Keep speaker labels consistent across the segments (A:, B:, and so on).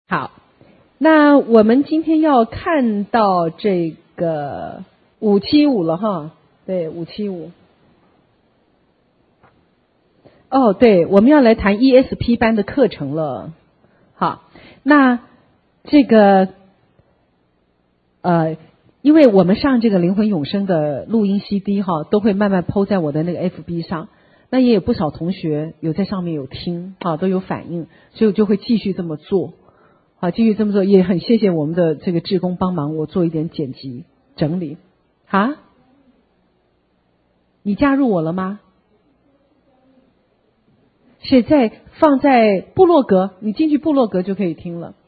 A: 好，那我们今天要看到这个575了哈，对，575。哦，对，我们要来谈 ESP 班的课程了。好，那这个因为我们上这个灵魂永生的录音 CD 哈，都会慢慢 po 在我的那个 FB 上。那也有不少同学有在上面有听啊，都有反应，所以我就会继续这么做。好，继续这么做，也很谢谢我们的这个志工帮忙我做一点剪辑整理。啊？你加入我了吗？是放在部落格，你进去部落格就可以听了。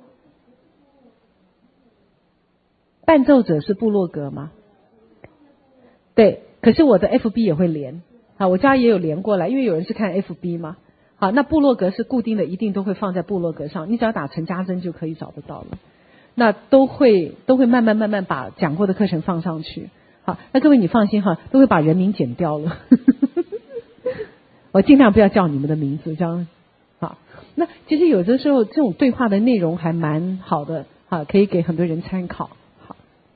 A: 伴奏者是部落格吗？对，可是我的 FB 也会连，好，我家也有连过来，因为有人是看 FB 嘛。好，那部落格是固定的，一定都会放在部落格上，你只要打陈家珍就可以找得到了。那都会慢慢把讲过的课程放上去。好，那各位你放心哈，都会把人名剪掉了。我尽量不要叫你们的名字，这样好。那其实有的时候这种对话的内容还蛮好的，好，可以给很多人参考。好，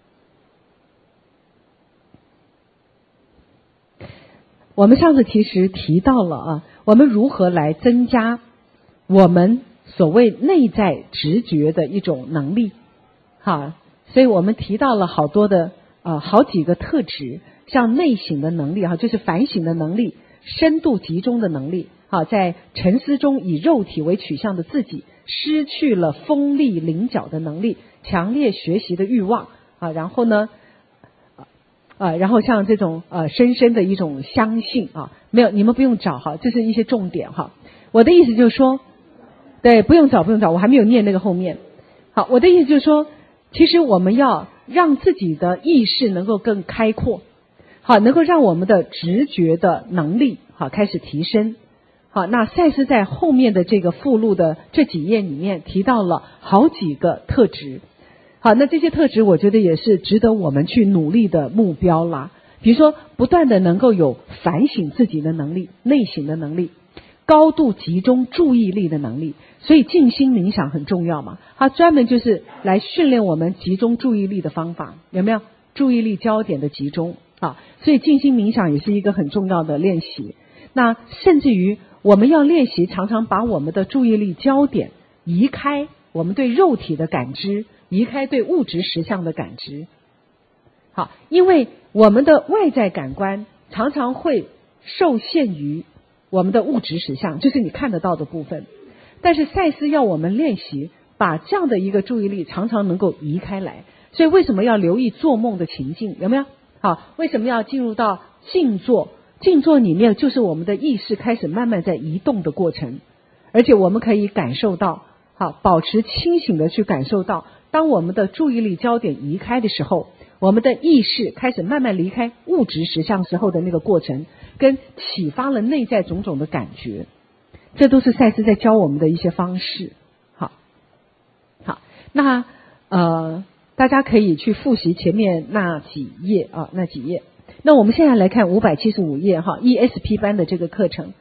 A: 我们上次其实提到了啊，我们如何来增加我们所谓内在直觉的一种能力。好，所以我们提到了好多的好几个特质，像内省的能力哈，就是反省的能力。深度集中的能力，好，在沉思中以肉体为取向的自己，失去了锋利棱角的能力，强烈学习的欲望啊，然后呢，然后像这种深深的一种相信啊，没有，你们不用找哈，这是一些重点哈。我的意思就是说，对，不用找，我还没有念那个后面。好，我的意思就是说，其实我们要让自己的意识能够更开阔。好，能够让我们的直觉的能力好开始提升。好，那赛斯在后面的这个附录的这几页里面提到了好几个特质。好，那这些特质我觉得也是值得我们去努力的目标啦。比如说，不断的能够有反省自己的能力、内省的能力、高度集中注意力的能力。所以静心冥想很重要嘛，它专门就是来训练我们集中注意力的方法，有没有？注意力焦点的集中。啊，所以静心冥想也是一个很重要的练习。那甚至于我们要练习常常把我们的注意力焦点移开我们对肉体的感知，移开对物质实相的感知。好，因为我们的外在感官常常会受限于我们的物质实相，就是你看得到的部分。但是赛斯要我们练习把这样的一个注意力常常能够移开来。所以为什么要留意做梦的情境？有没有？好，为什么要进入到静坐？静坐里面就是我们的意识开始慢慢在移动的过程，而且我们可以感受到，好，保持清醒的去感受到，当我们的注意力焦点移开的时候，我们的意识开始慢慢离开物质实相时候的那个过程，跟启发了内在种种的感觉，这都是赛斯在教我们的一些方式。好，那大家可以去复习前面那几页啊，那几页。那我们现在来看575页哈 ，ESP 班的这个课程。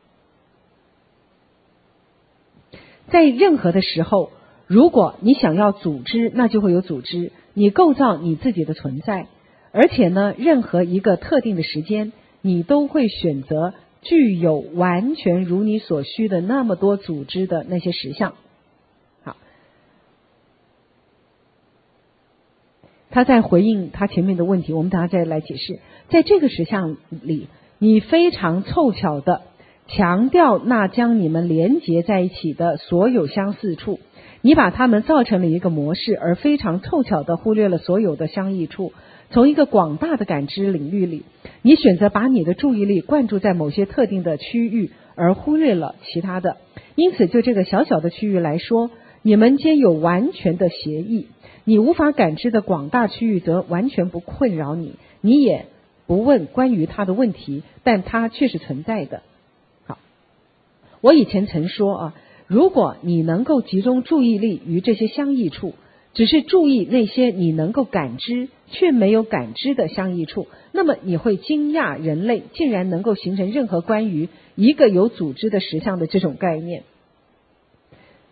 A: 在任何的时候，如果你想要组织，那就会有组织，你构造你自己的存在，而且呢，任何一个特定的时间，你都会选择具有完全如你所需的那么多组织的那些实相。他在回应他前面的问题，我们等下再来解释。在这个实相里，你非常凑巧的强调那将你们连结在一起的所有相似处，你把它们造成了一个模式，而非常凑巧的忽略了所有的相异处。从一个广大的感知领域里，你选择把你的注意力灌注在某些特定的区域，而忽略了其他的。因此就这个小小的区域来说，你们间有完全的协议。你无法感知的广大区域则完全不困扰你，你也不问关于它的问题，但它却是存在的。好，我以前曾说啊，如果你能够集中注意力于这些相异处，只是注意那些你能够感知却没有感知的相异处，那么你会惊讶人类竟然能够形成任何关于一个有组织的实相的这种概念。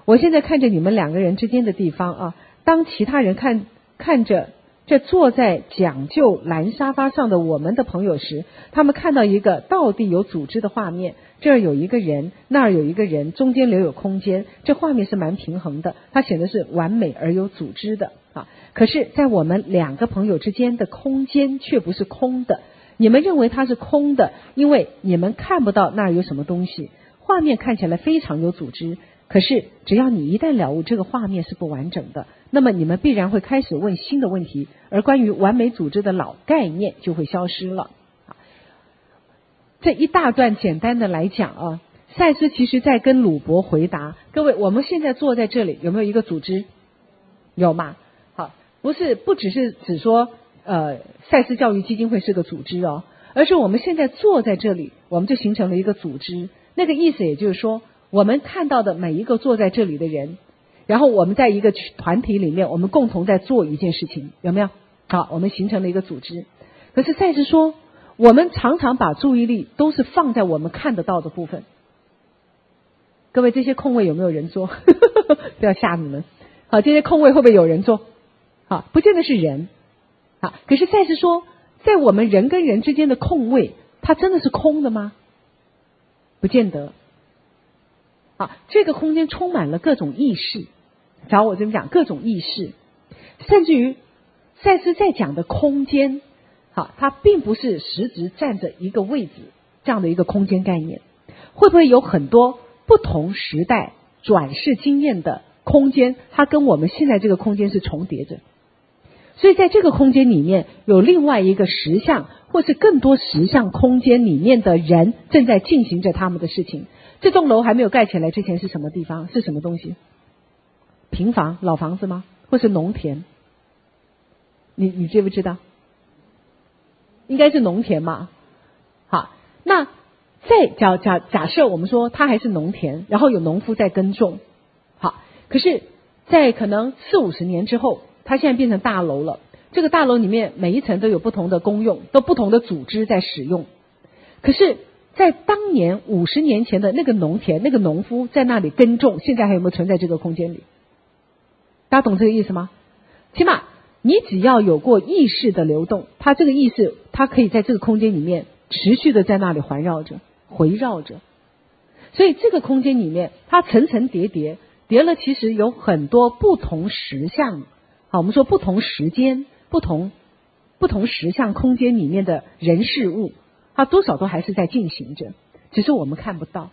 A: 我现在看着你们两个人之间的地方啊，当其他人看着这坐在讲究蓝沙发上的我们的朋友时，他们看到一个到底有组织的画面，这儿有一个人，那儿有一个人，中间留有空间，这画面是蛮平衡的，它显得是完美而有组织的啊。可是在我们两个朋友之间的空间却不是空的，你们认为它是空的，因为你们看不到那儿有什么东西，画面看起来非常有组织，可是只要你一旦了悟这个画面是不完整的，那么你们必然会开始问新的问题，而关于完美组织的老概念就会消失了。这一大段简单的来讲啊，赛斯其实在跟鲁伯回答，各位我们现在坐在这里有没有一个组织？有吗？好，不只是只说赛斯教育基金会是个组织哦，而是我们现在坐在这里，我们就形成了一个组织。那个意思也就是说，我们看到的每一个坐在这里的人，然后我们在一个团体里面，我们共同在做一件事情，有没有？好，我们形成了一个组织。可是赛斯说，我们常常把注意力都是放在我们看得到的部分。各位，这些空位有没有人坐？不要吓你们。好，这些空位会不会有人坐？好，不见得是人。好，可是赛斯说，在我们人跟人之间的空位，它真的是空的吗？不见得。啊，这个空间充满了各种意识，找我这么讲，各种意识，甚至于赛斯在讲的空间，好，它并不是实质占着一个位置这样的一个空间概念，会不会有很多不同时代转世经验的空间，它跟我们现在这个空间是重叠着，所以在这个空间里面有另外一个实相，或是更多实相空间里面的人正在进行着他们的事情。这栋楼还没有盖起来之前是什么地方？是什么东西？平房、老房子吗？或是农田？你知不知道？应该是农田嘛。好，那假设我们说它还是农田，然后有农夫在耕种。好，可是在可能40-50年之后，它现在变成大楼了。这个大楼里面每一层都有不同的功用，都不同的组织在使用。可是在当年50年前的那个农田，那个农夫在那里耕种，现在还有没有存在这个空间里？大家懂这个意思吗？起码你只要有过意识的流动，它这个意识它可以在这个空间里面持续的在那里环绕着回绕着，所以这个空间里面它层层叠叠了，其实有很多不同实相。好，我们说不同时间不同实相空间里面的人事物，它多少都还是在进行着，只是我们看不到。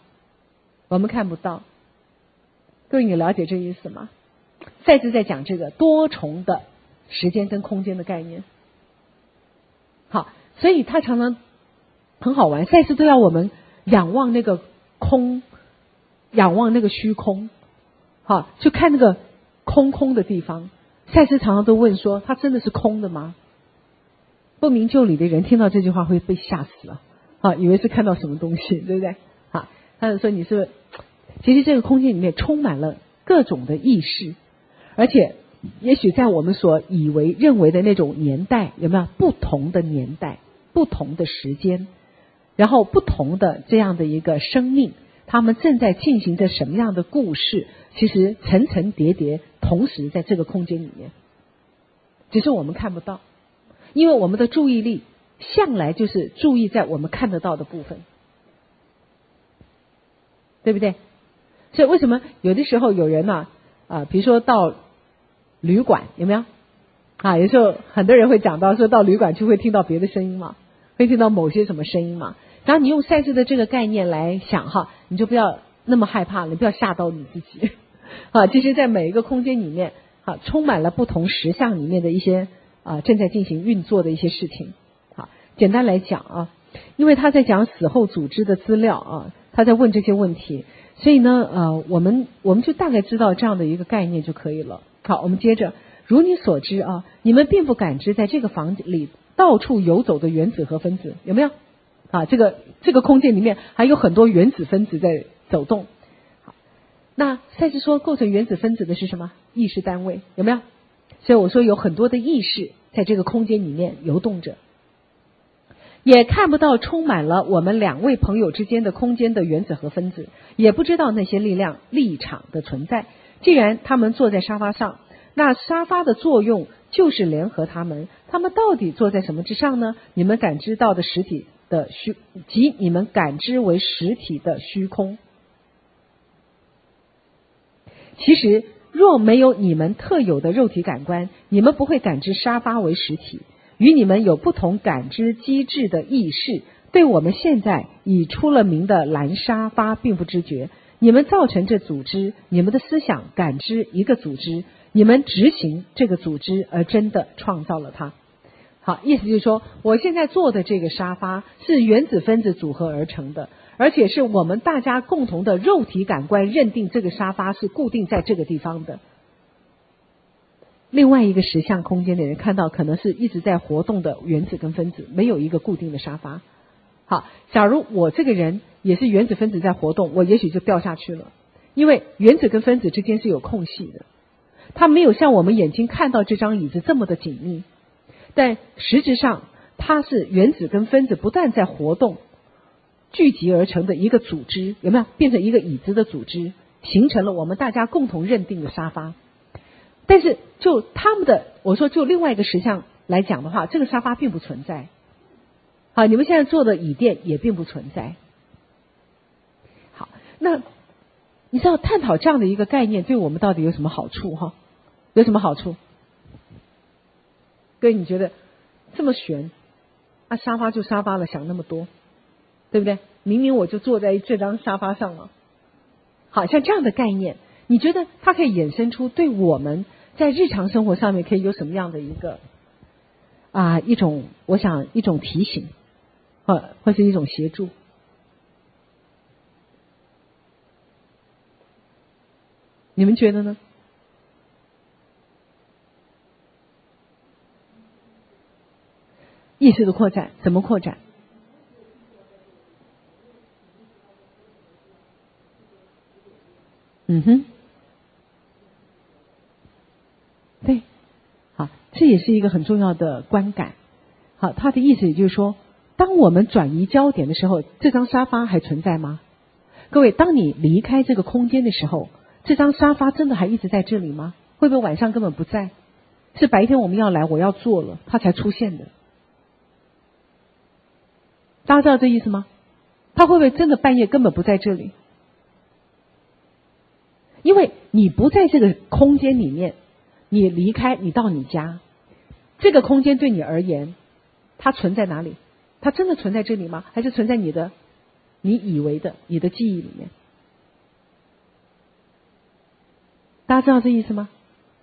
A: 各位，你了解这意思吗？赛斯在讲这个多重的时间跟空间的概念。好，所以他常常很好玩，赛斯都要我们仰望那个空，仰望那个虚空，好，去看那个空的地方。赛斯常常都问说，它真的是空的吗？不明就里的人听到这句话会被吓死了，啊，以为是看到什么东西，对不对？啊，他就说你是不是？其实这个空间里面充满了各种的意识，而且也许在我们所认为的那种年代，有没有不同的年代、不同的时间，然后不同的这样的一个生命，他们正在进行着什么样的故事？其实层层叠叠，同时在这个空间里面，只是我们看不到，因为我们的注意力向来就是注意在我们看得到的部分，对不对？所以为什么有的时候有人呢比如说到旅馆，有没有啊？有时候很多人会讲到说到旅馆去会听到别的声音嘛，会听到某些什么声音嘛。然后你用赛斯的这个概念来想哈，你就不要那么害怕了，你不要吓到你自己啊。其实在每一个空间里面啊，充满了不同实相里面的一些正在进行运作的一些事情。好，简单来讲啊，因为他在讲死后组织的资料啊，他在问这些问题，所以呢我们就大概知道这样的一个概念就可以了。好，我们接着，如你所知啊，你们并不感知在这个房子里到处游走的原子和分子，有没有啊？这个空间里面还有很多原子分子在走动。好，那赛斯说构成原子分子的是什么？意识单位，有没有？所以我说有很多的意识在这个空间里面游动着，也看不到充满了我们两位朋友之间的空间的原子和分子，也不知道那些力量立场的存在。 既然他们坐在沙发上，那沙发的作用就是联合他们。他们到底坐在什么之上呢？你们感知到的实体的虚，即你们感知为实体的虚空。其实若没有你们特有的肉体感官，你们不会感知沙发为实体。与你们有不同感知机制的意识，对我们现在已出了名的蓝沙发并不知觉。你们造成这组织，你们的思想感知一个组织，你们执行这个组织，而真的创造了它。好，意思就是说，我现在坐的这个沙发是原子分子组合而成的，而且是我们大家共同的肉体感官认定这个沙发是固定在这个地方的。另外一个实相空间的人看到可能是一直在活动的原子跟分子，没有一个固定的沙发。好，假如我这个人也是原子分子在活动，我也许就掉下去了，因为原子跟分子之间是有空隙的，它没有像我们眼睛看到这张椅子这么的紧密，但实质上它是原子跟分子不断在活动聚集而成的一个组织，有没有变成一个椅子的组织，形成了我们大家共同认定的沙发。但是就他们的，我说就另外一个实相来讲的话，这个沙发并不存在。好，你们现在坐的椅垫也并不存在。好，那你知道探讨这样的一个概念对我们到底有什么好处哈？有什么好处？各位你觉得这么悬啊？沙发就沙发了，想那么多，对不对？明明我就坐在这张沙发上了。好像这样的概念，你觉得它可以衍生出对我们在日常生活上面可以有什么样的一个一种，我想一种提醒或是一种协助？你们觉得呢？意识的扩展怎么扩展？对，好，这也是一个很重要的观感。好，他的意思也就是说，当我们转移焦点的时候，这张沙发还存在吗？各位，当你离开这个空间的时候，这张沙发真的还一直在这里吗？会不会晚上根本不在？是白天我们要来，我要坐了，它才出现的。大家知道这意思吗？他会不会真的半夜根本不在这里？因为你不在这个空间里面，你离开，你到你家，这个空间对你而言，它存在哪里？它真的存在这里吗？还是存在你以为的你的记忆里面？大家知道这意思吗？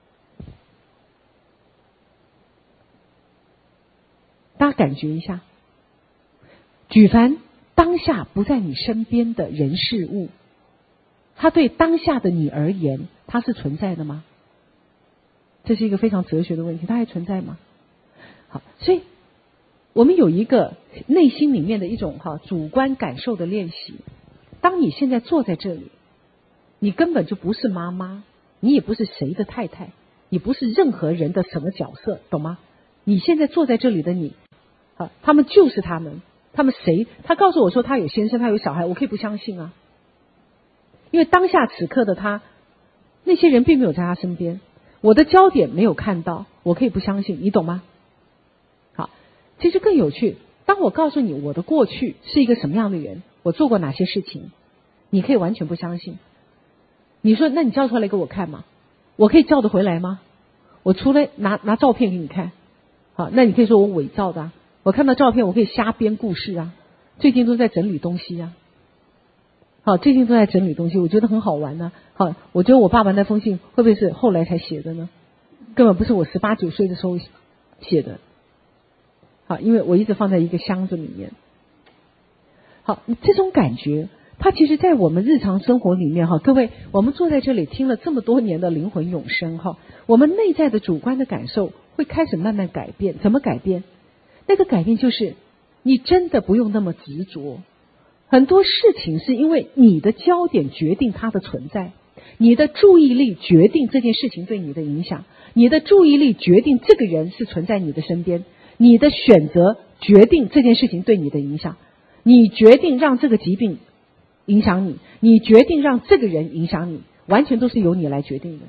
A: 大家感觉一下，举凡当下不在你身边的人事物，它对当下的你而言，它是存在的吗？这是一个非常哲学的问题，它还存在吗？好，所以我们有一个内心里面的一种主观感受的练习。当你现在坐在这里，你根本就不是妈妈，你也不是谁的太太，你不是任何人的什么角色，懂吗？你现在坐在这里的你，他们就是他们谁？他告诉我说他有先生，他有小孩，我可以不相信啊，因为当下此刻的他，那些人并没有在他身边，我的焦点没有看到，我可以不相信，你懂吗？好，其实更有趣，当我告诉你我的过去是一个什么样的人，我做过哪些事情，你可以完全不相信。你说那你叫出来给我看吗？我可以叫得回来吗？我除了拿照片给你看，好，那你可以说我伪造的我看到照片我可以瞎编故事啊，最近都在整理东西啊。好，最近都在整理东西，我觉得很好玩呢。好，我觉得我爸爸那封信会不会是后来才写的呢？根本不是我18、19岁的时候写的。好，因为我一直放在一个箱子里面。好，这种感觉，它其实在我们日常生活里面各位，我们坐在这里听了这么多年的灵魂永生我们内在的主观的感受会开始慢慢改变。怎么改变？那个改变就是你真的不用那么执着。很多事情是因为你的焦点决定它的存在，你的注意力决定这件事情对你的影响，你的注意力决定这个人是存在你的身边，你的选择决定这件事情对你的影响，你决定让这个疾病影响你，你决定让这个人影响你。 完全都是由你来决定的。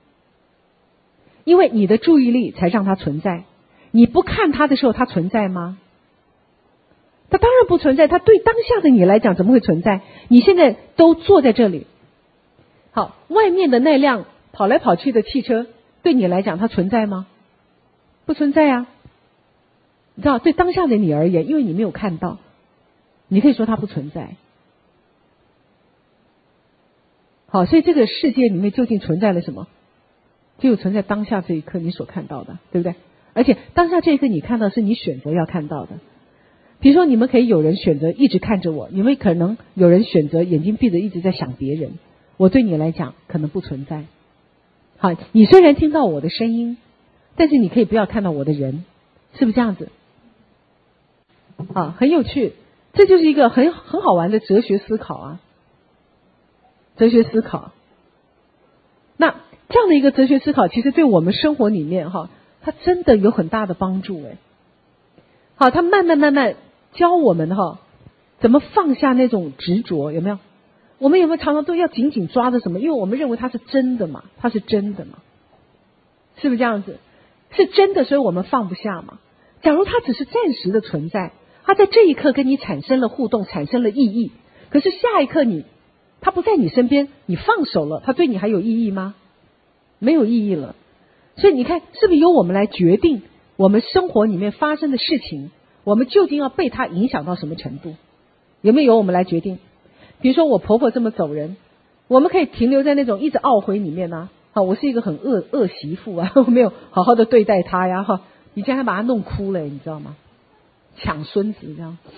A: 因为你的注意力才让它存在，你不看它的时候，它存在吗？它当然不存在，它对当下的你来讲怎么会存在？你现在都坐在这里，好，外面的那辆跑来跑去的汽车对你来讲它存在吗？不存在啊。你知道，对当下的你而言，因为你没有看到，你可以说它不存在。好，所以这个世界里面究竟存在了什么？只有存在当下这一刻你所看到的，对不对？而且当下这一刻你看到是你选择要看到的。比如说你们可以有人选择一直看着我，你们可能有人选择眼睛闭着一直在想别人，我对你来讲可能不存在。好，你虽然听到我的声音，但是你可以不要看到我的人，是不是这样子？啊，很有趣，这就是一个很好玩的哲学思考啊。哲学思考，那这样的一个哲学思考，其实对我们生活里面哈，它真的有很大的帮助哎。好，它慢慢教我们哈，怎么放下那种执着，有没有？我们有没有常常都要紧紧抓着什么？因为我们认为它是真的嘛，它是真的嘛，是不是这样子？是真的，所以我们放不下嘛。假如它只是暂时的存在，它在这一刻跟你产生了互动，产生了意义，可是下一刻它不在你身边，你放手了，它对你还有意义吗？没有意义了。所以你看，是不是由我们来决定我们生活里面发生的事情，我们究竟要被它影响到什么程度？有没有由我们来决定？比如说我婆婆这么走人，我们可以停留在那种一直懊悔里面啊。好，我是一个很恶媳妇啊，我没有好好的对待她呀，哈，以前还把她弄哭了，你知道吗？抢孙子这样，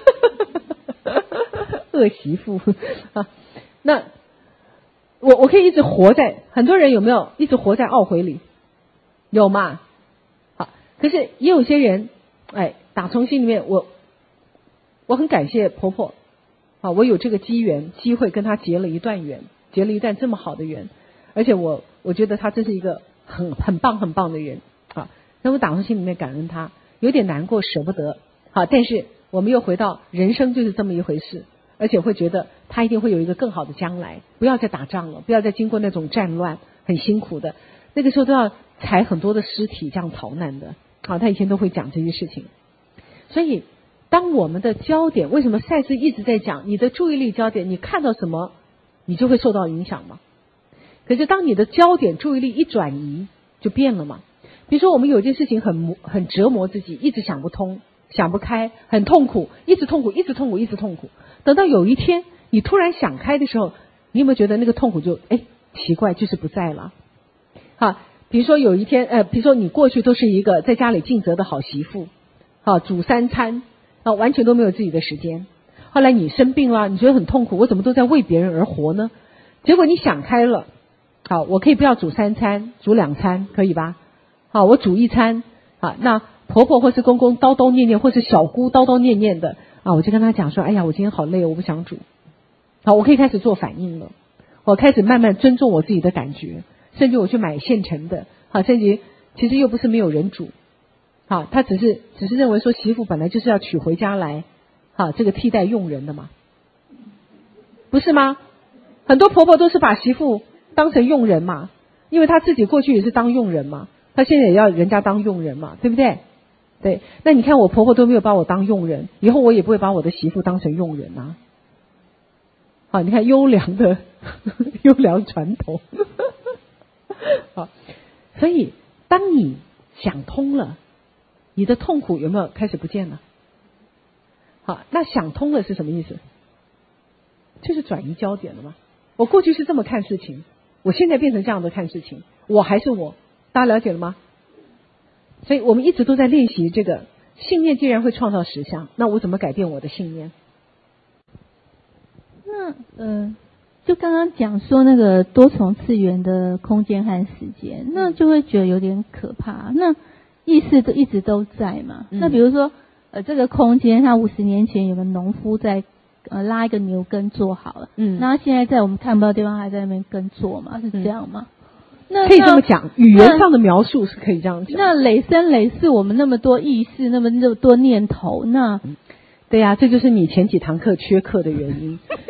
A: 恶媳妇啊。那我可以一直活在，很多人有没有一直活在懊悔里？有嘛？好，可是也有些人，打从心里面，我很感谢婆婆，啊，我有这个机会跟她结了一段缘，结了一段这么好的缘，而且我觉得她真是一个很棒的人啊。那我打从心里面感恩她，有点难过，舍不得，好，但是我们又回到人生就是这么一回事。而且会觉得他一定会有一个更好的将来，不要再打仗了，不要再经过那种战乱，很辛苦的。那个时候都要踩很多的尸体这样逃难的。好，他以前都会讲这些事情。所以，当我们的焦点，为什么赛斯一直在讲你的注意力焦点，你看到什么，你就会受到影响嘛？可是当你的焦点注意力一转移，就变了嘛。比如说我们有件事情很折磨自己，一直想不通。想不开，很痛苦，一直痛苦。等到有一天你突然想开的时候，你有没有觉得那个痛苦就奇怪，就是不在了？好，比如说有一天比如说你过去都是一个在家里尽责的好媳妇，好，煮3餐，完全都没有自己的时间。后来你生病了，你觉得很痛苦，我怎么都在为别人而活呢？结果你想开了，好，我可以不要煮3餐，煮2餐，可以吧？好，我煮1餐，好，那婆婆或是公公叨叨念念，或是小姑叨叨念念的啊，我就跟他讲说，哎呀，我今天好累，我不想煮。好，我可以开始做反应了，我开始慢慢尊重我自己的感觉，甚至我去买现成的，好，甚至其实又不是没有人煮，好，他只是认为说媳妇本来就是要娶回家来，好，这个替代佣人的嘛，不是吗？很多婆婆都是把媳妇当成佣人嘛，因为她自己过去也是当佣人嘛，她现在也要人家当佣人嘛，对不对？对，那你看我婆婆都没有把我当佣人，以后我也不会把我的媳妇当成佣人啊。好，你看优良传统。好，所以当你想通了，你的痛苦有没有开始不见了？好，那想通了是什么意思？就是转移焦点了嘛。我过去是这么看事情，我现在变成这样的看事情，我还是我，大家了解了吗？所以我们一直都在练习这个信念，既然会创造实相，那我怎么改变我的信念？
B: 那就刚刚讲说那个多重次元的空间和时间，那就会觉得有点可怕。那意识都一直都在嘛？那比如说这个空间，它50年前有个农夫在拉一个牛耕做好了，那现在在我们看不到的地方还在那边耕作嘛？是这样吗？那
A: 可以这么讲，语言上的描述是可以这样讲。
B: 那累生累世，我们那么多意识，那么多念头，那
A: 对呀，这就是你前几堂课缺课的原因。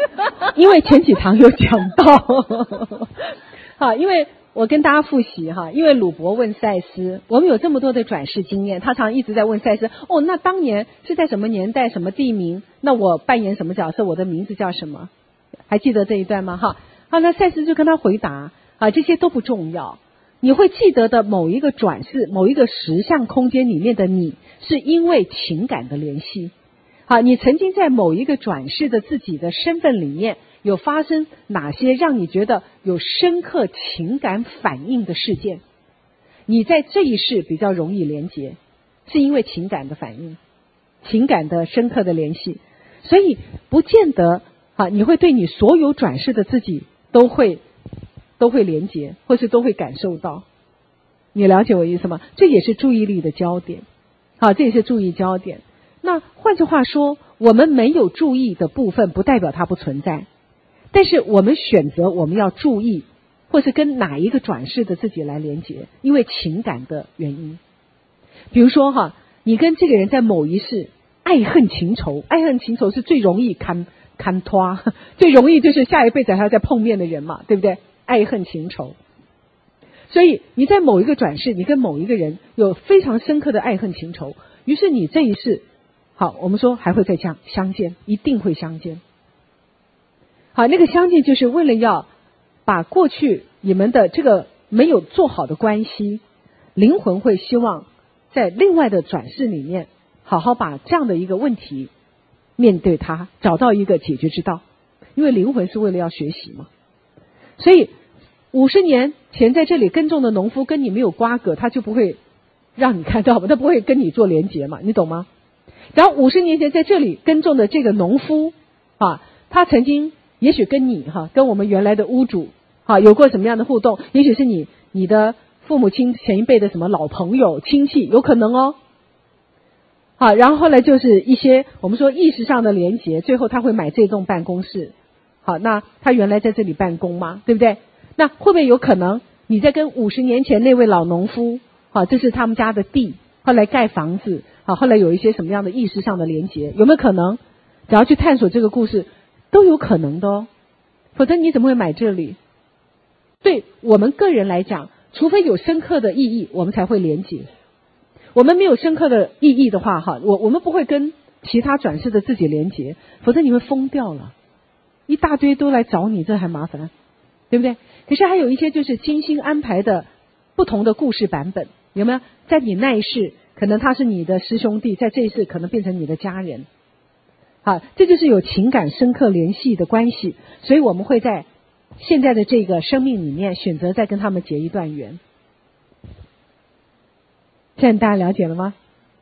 A: 因为前几堂有讲到好，因为我跟大家复习哈，因为鲁伯问赛斯，我们有这么多的转世经验，他常一直在问赛斯，哦，那当年是在什么年代什么地名，那我扮演什么角色，我的名字叫什么，还记得这一段吗？哈，好，那赛斯就跟他回答啊，这些都不重要，你会记得的某一个转世某一个实相空间里面的你，是因为情感的联系。好，你曾经在某一个转世的自己的身份里面有发生哪些让你觉得有深刻情感反应的事件，你在这一世比较容易连结，是因为情感的反应，情感的深刻的联系。所以不见得你会对你所有转世的自己都会连结，或是都会感受到。你了解我意思吗？这也是注意力的焦点。好，这也是注意焦点。那换句话说，我们没有注意的部分不代表它不存在，但是我们选择我们要注意或是跟哪一个转世的自己来连结，因为情感的原因。比如说你跟这个人在某一世爱恨情仇，爱恨情仇是最容易看拖，最容易就是下一辈子还要再碰面的人嘛，对不对？爱恨情仇。所以你在某一个转世，你跟某一个人有非常深刻的爱恨情仇，于是你这一世好，我们说还会再相见，一定会相见。好，那个相见就是为了要把过去你们的这个没有做好的关系，灵魂会希望在另外的转世里面好好把这样的一个问题面对它，找到一个解决之道。因为灵魂是为了要学习嘛。所以50年前在这里耕种的农夫跟你没有瓜葛，他就不会让你看到嘛，他不会跟你做连结嘛，你懂吗？然后50年前在这里耕种的这个农夫他曾经也许跟你跟我们原来的屋主有过什么样的互动，也许是你的父母亲前一辈的什么老朋友亲戚，有可能哦。好，然后后来就是一些我们说意识上的连结，最后他会买这栋办公室。好，那他原来在这里办公吗？对不对？那会不会有可能你在跟50年前那位老农夫这是他们家的地，后来盖房子，后来有一些什么样的意识上的连结，有没有可能？只要去探索这个故事都有可能的哦，否则你怎么会买这里？对我们个人来讲，除非有深刻的意义，我们才会连结。我们没有深刻的意义的话我们不会跟其他转世的自己连结，否则你会疯掉了，一大堆都来找你，这还麻烦，对不对？可是还有一些就是精心安排的不同的故事版本，有没有？在你那一世可能他是你的师兄弟，在这一世可能变成你的家人。好，这就是有情感深刻联系的关系，所以我们会在现在的这个生命里面选择再跟他们结一段缘。现在大家了解了吗？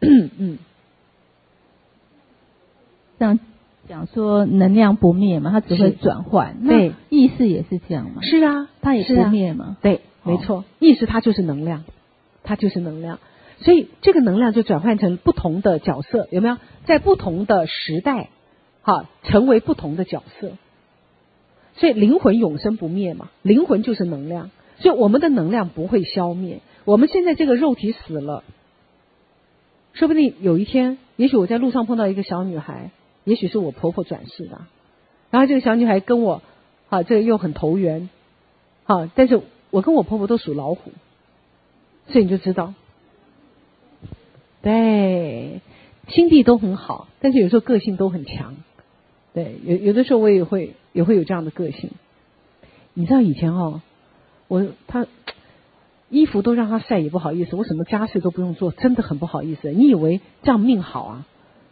B: 这样讲说能量不灭嘛，它只会转换。
A: 对，
B: 意识也是这样嘛。
A: 是啊，
B: 它也不灭嘛。
A: 对，没错，意识它就是能量，它就是能量。所以这个能量就转换成不同的角色，有没有？在不同的时代成为不同的角色。所以灵魂永生不灭嘛，灵魂就是能量，所以我们的能量不会消灭。我们现在这个肉体死了，说不定有一天，也许我在路上碰到一个小女孩，也许是我婆婆转世的，然后这个小女孩跟我这个又很投缘但是我跟我婆婆都属老虎，所以你就知道，对，心地都很好，但是有时候个性都很强。对，有的时候我也会有这样的个性。你知道以前他衣服都让他晒也不好意思，我什么家事都不用做，真的很不好意思。你以为这样命好啊？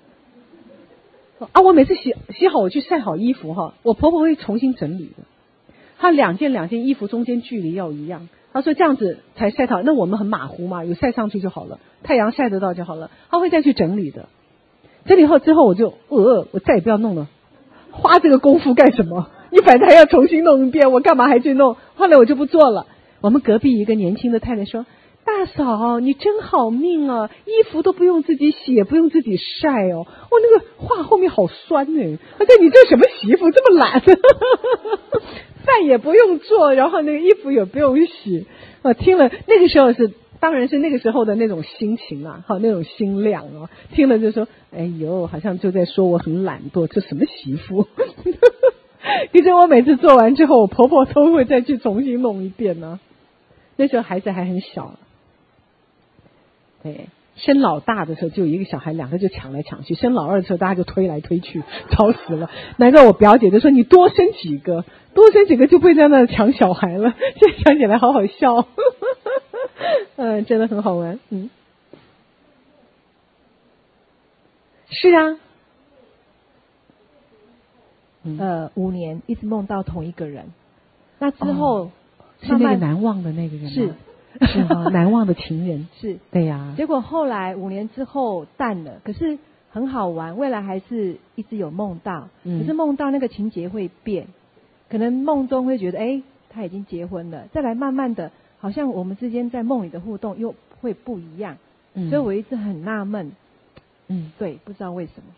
A: 我每次洗好我去晒好衣服我婆婆会重新整理的。她两件衣服中间距离要一样，她说这样子才晒到。那我们很马虎嘛，有晒上去就好了，太阳晒得到就好了。她会再去整理的。整理后之后我就我再也不要弄了，花这个功夫干什么？你反正还要重新弄一遍，我干嘛还去弄？后来我就不做了。我们隔壁一个年轻的太太说，大嫂你真好命啊，衣服都不用自己洗也不用自己晒哦。那个话后面好酸呢。她说你这什么媳妇这么懒饭也不用做，然后那个衣服也不用洗。我听了那个时候当然是那个时候的那种心情那种心量听了就说，哎呦，好像就在说我很懒惰，这什么媳妇可是我每次做完之后，我婆婆都会再去重新弄一遍呢。那时候孩子还很小，对，生老大的时候就有一个小孩，两个就抢来抢去；生老二的时候，大家就推来推去，吵死了。难怪我表姐就说：“你多生几个，多生几个就不会在那抢小孩了。”现在想起来好好笑，真的很好玩，是啊
C: ，5年一直梦到同一个人，那之后
A: 是那个难忘的那个人吗？是难忘的情人，
C: 是，
A: 对呀。
C: 结果后来5年之后淡了，可是很好玩，未来还是一直有梦到，可是梦到那个情节会变，可能梦中会觉得他已经结婚了，再来慢慢的，好像我们之间在梦里的互动又会不一样，所以我一直很纳闷，对，不知道为什么。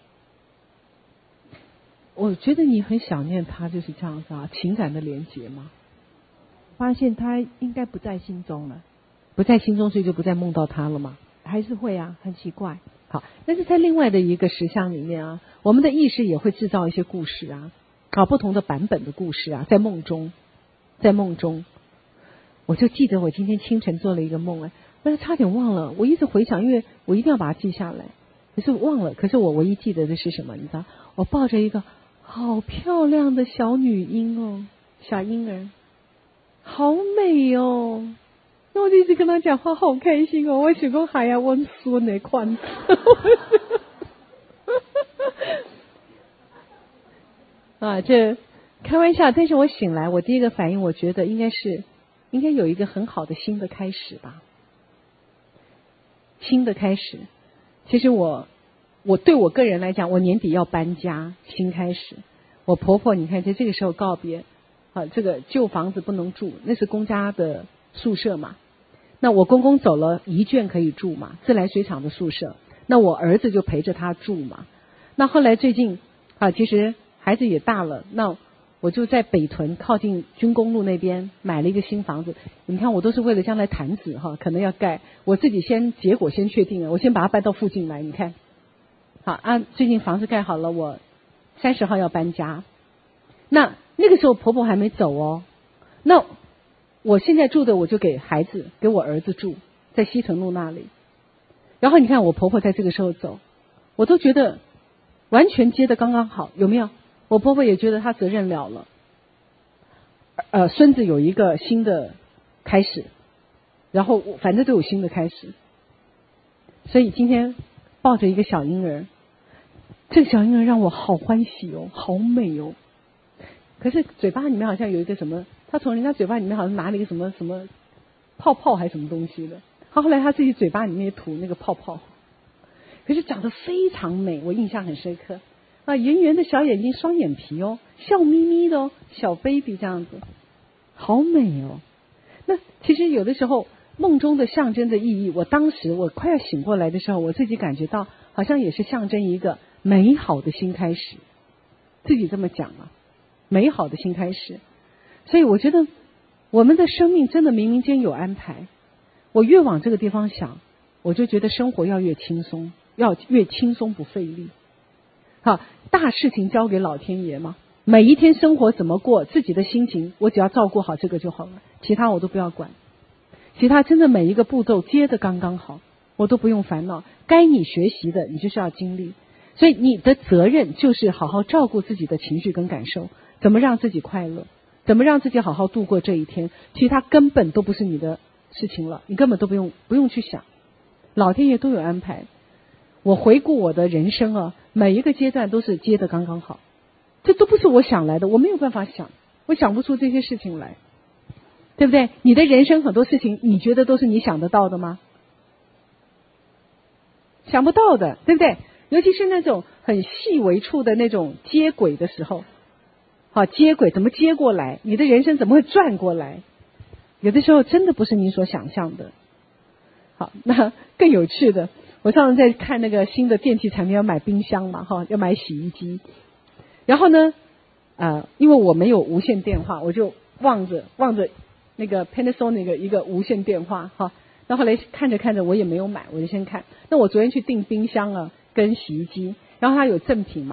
A: 我觉得你很想念他，就是这样子啊，情感的连结嘛。
C: 发现他应该不在心中了，
A: 不在心中，所以就不再梦到他了吗？
C: 还是会啊，很奇怪。
A: 好，但是在另外的一个实相里面啊，我们的意识也会制造一些故事啊，不同的版本的故事啊，在梦中，我就记得我今天清晨做了一个梦，但是差点忘了，我一直回想，因为我一定要把它记下来，可是忘了。可是我唯一记得的是什么？你知道，我抱着一个好漂亮的小女婴小婴儿。好美哦！那我就一直跟他讲话，好开心哦！我想说，哎呀，我孙的款。这开玩笑。但是我醒来，我第一个反应，我觉得应该有一个很好的新的开始吧。新的开始，其实我对我个人来讲，我年底要搬家，新开始。我婆婆，你看，在这个时候告别。这个旧房子不能住，那是公家的宿舍嘛。那我公公走了，遗眷可以住嘛，自来水厂的宿舍。那我儿子就陪着他住嘛。那后来最近其实孩子也大了，那我就在北屯靠近军工路那边买了一个新房子。你看，我都是为了将来谈子可能要盖，我自己结果先确定了，我先把它搬到附近来。你看，好最近房子盖好了，我30号要搬家。那个时候婆婆还没走那我现在住的我就给我儿子住，在西城路那里。然后你看我婆婆在这个时候走，我都觉得完全接得刚刚好，有没有？我婆婆也觉得她责任了了，孙子有一个新的开始，然后反正都有新的开始。所以今天抱着一个小婴儿，这个小婴儿让我好欢喜好美可是嘴巴里面好像有一个什么，他从人家嘴巴里面好像拿了一个什么泡泡还是什么东西的，后来他自己嘴巴里面也吐那个泡泡，可是长得非常美，我印象很深刻圆圆的小眼睛，双眼皮笑眯眯的小 baby 这样子，好美那其实有的时候梦中的象征的意义，我当时我快要醒过来的时候，我自己感觉到好像也是象征一个美好的新开始，自己这么讲美好的新开始。所以我觉得我们的生命真的冥冥间有安排，我越往这个地方想，我就觉得生活要越轻松，要越轻松不费力。大事情交给老天爷嘛，每一天生活怎么过，自己的心情我只要照顾好这个就好了，其他我都不要管，其他真的每一个步骤接得刚刚好，我都不用烦恼。该你学习的你就是要经历，所以你的责任就是好好照顾自己的情绪跟感受，怎么让自己快乐，怎么让自己好好度过这一天，其他根本都不是你的事情了，你根本都不用去想，老天爷都有安排。我回顾我的人生每一个阶段都是接得刚刚好，这都不是我想来的，我没有办法想，我想不出这些事情来，对不对？你的人生很多事情你觉得都是你想得到的吗？想不到的，对不对？尤其是那种很细微处的那种接轨的时候，接轨怎么接过来，你的人生怎么会转过来，有的时候真的不是你所想象的。好，那更有趣的，我上次在看那个新的电器产品，要买冰箱嘛要买洗衣机，然后呢因为我没有无线电话，我就望着那个 Panasonic 一个无线电话那后来看着我也没有买，我就先看。那我昨天去订冰箱跟洗衣机，然后它有赠品嘛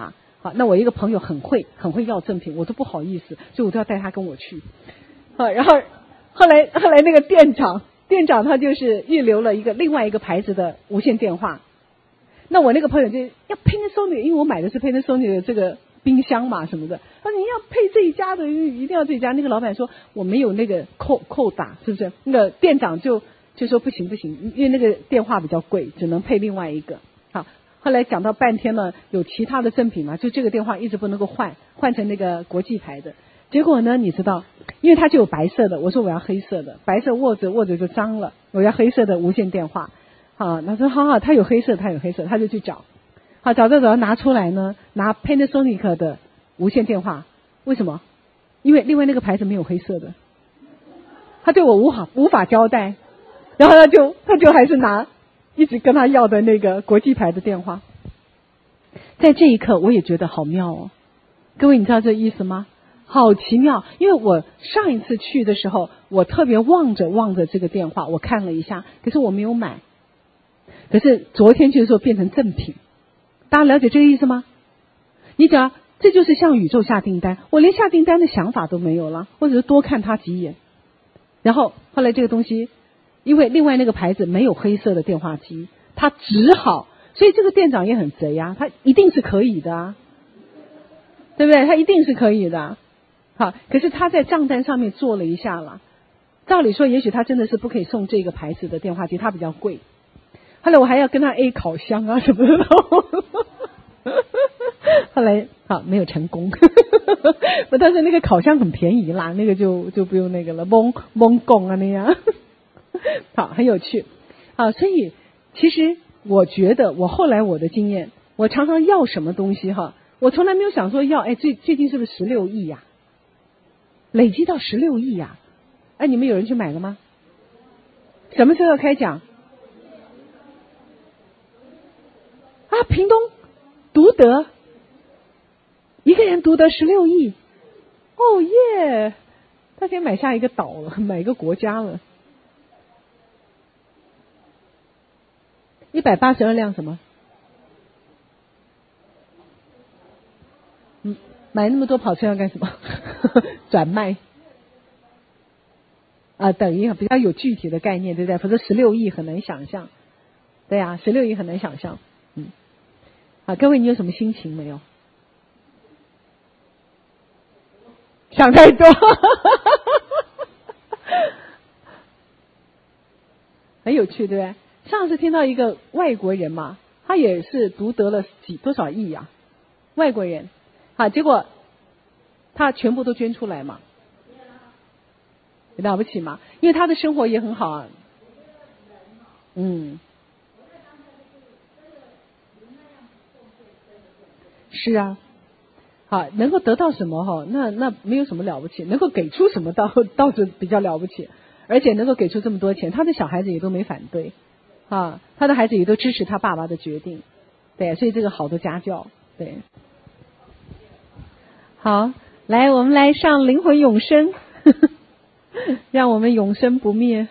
A: 好，那我一个朋友很会要赠品，我都不好意思，所以我都要带他跟我去。好，然后后来那个店长他就是预留了另外一个牌子的无线电话。那我那个朋友就要 Panasonic， 因为我买的是 Panasonic 的这个冰箱嘛什么的，他说你要配这一家的，一定要这一家。那个老板说我没有那个扣打，是不是？那个店长就说不行，因为那个电话比较贵，只能配另外一个。好，后来讲到半天了，有其他的赠品嘛，就这个电话一直不能够换成那个国际牌的。结果呢，你知道，因为它就有白色的，我说我要黑色的，白色握着就脏了，我要黑色的无线电话。好，他说好，他有黑色，他就去找。好，找拿出来呢，拿 Panasonic 的无线电话。为什么？因为另外那个牌子没有黑色的，他对我无法交代，然后他就还是一直跟他要的那个国际牌的电话。在这一刻，我也觉得好妙哦，各位，你知道这意思吗？好奇妙，因为我上一次去的时候，我特别望着这个电话，我看了一下，可是我没有买。可是昨天去的时候变成赠品，大家了解这个意思吗？你只要这就是向宇宙下订单，我连下订单的想法都没有了，我只是多看他几眼。然后后来这个东西，因为另外那个牌子没有黑色的电话机，他只好，所以这个店长也很贼啊，他一定是可以的啊，对不对？他一定是可以的。好，可是他在账单上面做了一下了，照理说也许他真的是不可以送这个牌子的电话机，它比较贵。后来我还要跟他 A 烤箱啊什么的，后来好没有成功。但是那个烤箱很便宜啦，那个就不用那个了，蒙贡啊那样。好，很有趣。好，所以其实我觉得我的经验，我常常要什么东西哈，我从来没有想说要，最近是不是16亿呀？累积到16亿呀？你们有人去买了吗？什么时候要开奖？屏东独得，一个人独得16亿，哦耶！他可以买下一个岛了，买一个国家了。182辆什么？买那么多跑车要干什么？转卖等于比较有具体的概念，对不对？否则16亿很难想象。对呀，16亿很难想象。好，各位，你有什么心情没有？想太多。很有趣，对不对？上次听到一个外国人嘛，他也是独得了多少亿呀？外国人，好，结果他全部都捐出来嘛，了不起嘛，因为他的生活也很好啊。是啊，好，能够得到什么那没有什么了不起，能够给出什么倒是比较了不起，而且能够给出这么多钱，他的小孩子也都没反对他的孩子也都支持他爸爸的决定，对，所以这个好的家教，对。好，来，我们来上灵魂永生，让我们永生不灭。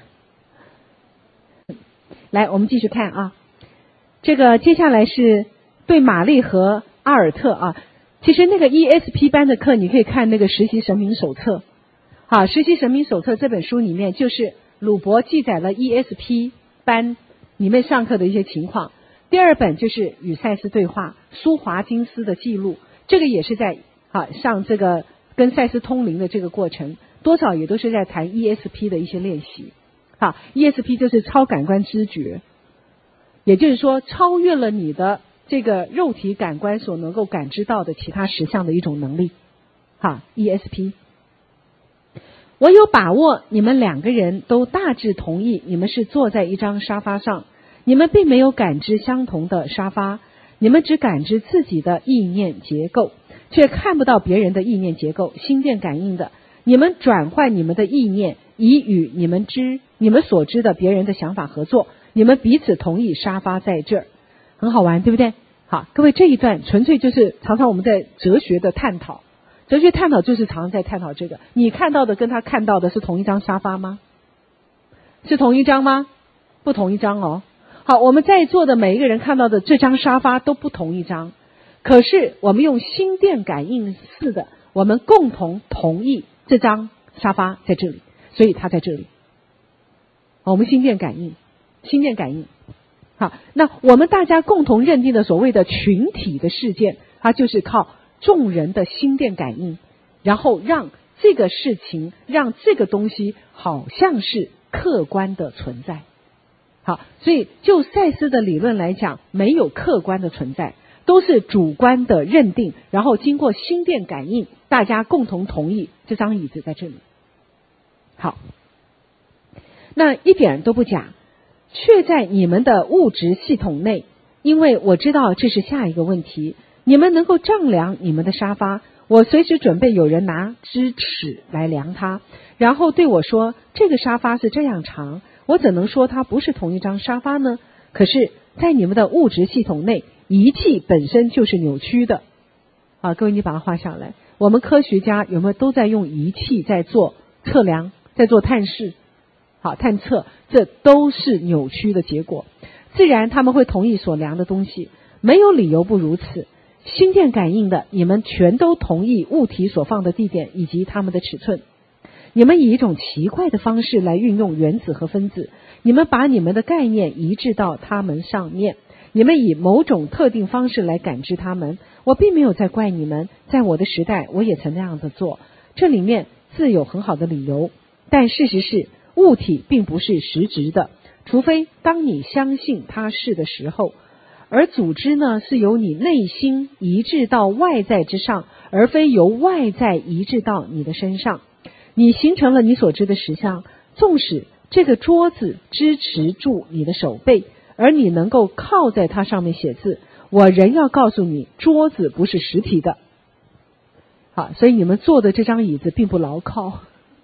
A: 来，我们继续看啊，这个接下来是对玛丽和阿尔特啊，其实那个 ESP 班的课，你可以看那个实习神明手册。好，实习神明手册这本书里面，就是鲁伯记载了 ESP 班里面上课的一些情况。第二本就是与赛斯对话，苏华金斯的记录，这个也是在上这个跟赛斯通灵的这个过程，多少也都是在谈 ESP 的一些练习。好 ，ESP 就是超感官知觉，也就是说超越了你的这个肉体感官所能够感知到的其他实相的一种能力。好 ，ESP。我有把握你们2个人都大致同意，你们是坐在一张沙发上，你们并没有感知相同的沙发，你们只感知自己的意念结构，却看不到别人的意念结构，心电感应的。你们转换你们的意念，以与你们所知的别人的想法合作，你们彼此同意沙发在这儿，很好玩，对不对？好，各位，这一段纯粹就是常常我们在哲学的探讨，哲学探讨就是常常在探讨这个，你看到的跟他看到的是同一张沙发吗？是同一张吗？不同一张哦。好，我们在座的每一个人看到的这张沙发都不同一张， 可是我们用心电感应似的，我们共同同意这张沙发在这里，所以它在这里。我们心电感应。好，那我们大家共同认定的所谓的群体的事件，它就是靠众人的心电感应，然后让这个事情，让这个东西好像是客观的存在。好，所以就赛斯的理论来讲，没有客观的存在，都是主观的认定，然后经过心电感应，大家共同同意这张椅子在这里。好，那一点都不假，却在你们的物质系统内，因为我知道这是下一个问题，你们能够丈量你们的沙发，我随时准备有人拿支尺来量它，然后对我说这个沙发是这样长，我怎能说它不是同一张沙发呢？可是在你们的物质系统内，仪器本身就是扭曲的。各位你把它画下来，我们科学家有没有都在用仪器在做测量，在做探视，探测，这都是扭曲的结果。自然他们会同意所量的东西，没有理由不如此。心电感应的，你们全都同意物体所放的地点以及它们的尺寸。你们以一种奇怪的方式来运用原子和分子，你们把你们的概念移植到它们上面，你们以某种特定方式来感知它们。我并没有在怪你们，在我的时代我也曾那样的做，这里面自有很好的理由。但事实是，物体并不是实质的，除非当你相信它是的时候。而组织呢，是由你内心移植到外在之上，而非由外在移植到你的身上。你形成了你所知的实相，纵使这个桌子支持住你的手背，而你能够靠在它上面写字，我仍要告诉你，桌子不是实体的。好，所以你们坐的这张椅子并不牢靠。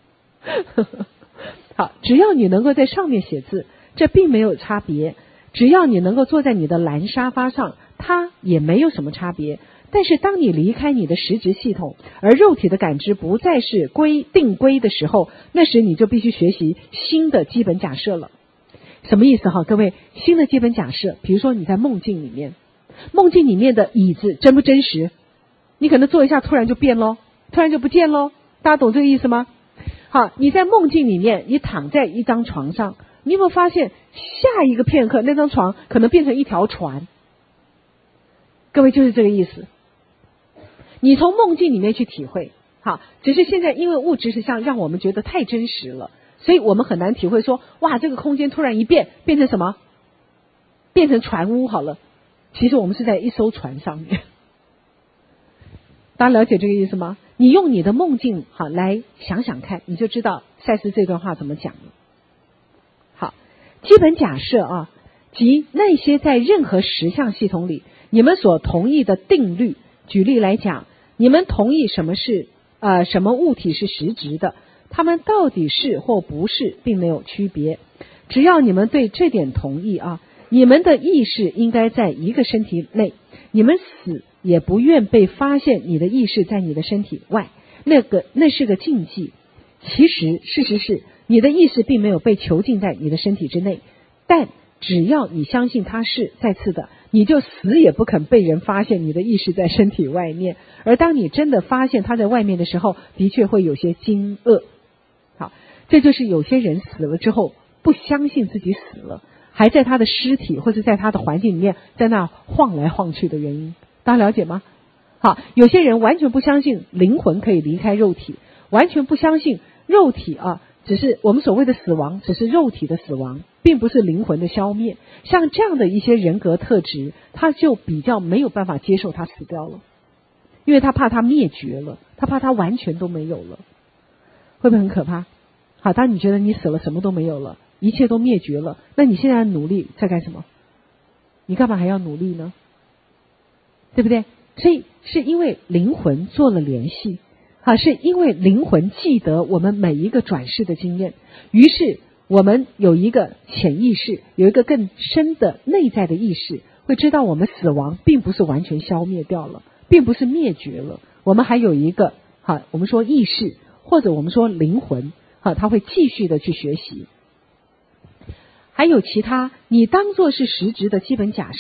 A: 好，只要你能够在上面写字，这并没有差别。只要你能够坐在你的蓝沙发上，它也没有什么差别。但是当你离开你的实质系统，而肉体的感知不再是定规的时候，那时你就必须学习新的基本假设了。什么意思各位，新的基本假设，比如说你在梦境里面，梦境里面的椅子真不真实？你可能坐一下突然就变咯，突然就不见咯，大家懂这个意思吗？好，你在梦境里面，你躺在一张床上，你有没有发现下一个片刻那张床可能变成一条船？各位，就是这个意思。你从梦境里面去体会，好，只是现在因为物质实相让我们觉得太真实了，所以我们很难体会说，哇，这个空间突然一变成什么？变成船屋好了。其实我们是在一艘船上面。大家了解这个意思吗？你用你的梦境来想想看，你就知道赛斯这段话怎么讲了。好，基本假设即那些在任何实相系统里你们所同意的定律。举例来讲，你们同意什么物体是实质的，它们到底是或不是并没有区别。只要你们对这点同意你们的意识应该在一个身体内，你们死也不愿被发现你的意识在你的身体外，那是个禁忌。其实事实是，你的意识并没有被囚禁在你的身体之内，但只要你相信它是，再次的，你就死也不肯被人发现你的意识在身体外面。而当你真的发现它在外面的时候，的确会有些惊愕。好，这就是有些人死了之后不相信自己死了，还在他的尸体或者在他的环境里面在那晃来晃去的原因。大家了解吗？好，有些人完全不相信灵魂可以离开肉体，完全不相信肉体只是我们所谓的死亡，只是肉体的死亡，并不是灵魂的消灭。像这样的一些人格特质，他就比较没有办法接受他死掉了，因为他怕他灭绝了，他怕他完全都没有了。会不会很可怕？好，当你觉得你死了什么都没有了，一切都灭绝了，那你现在努力在干什么？你干嘛还要努力呢？对不对？所以是因为灵魂做了联系，是因为灵魂记得我们每一个转世的经验，于是我们有一个潜意识，有一个更深的内在的意识，会知道我们死亡并不是完全消灭掉了，并不是灭绝了，我们还有一个我们说意识，或者我们说灵魂，它会继续的去学习。还有其他你当作是实质的基本假设，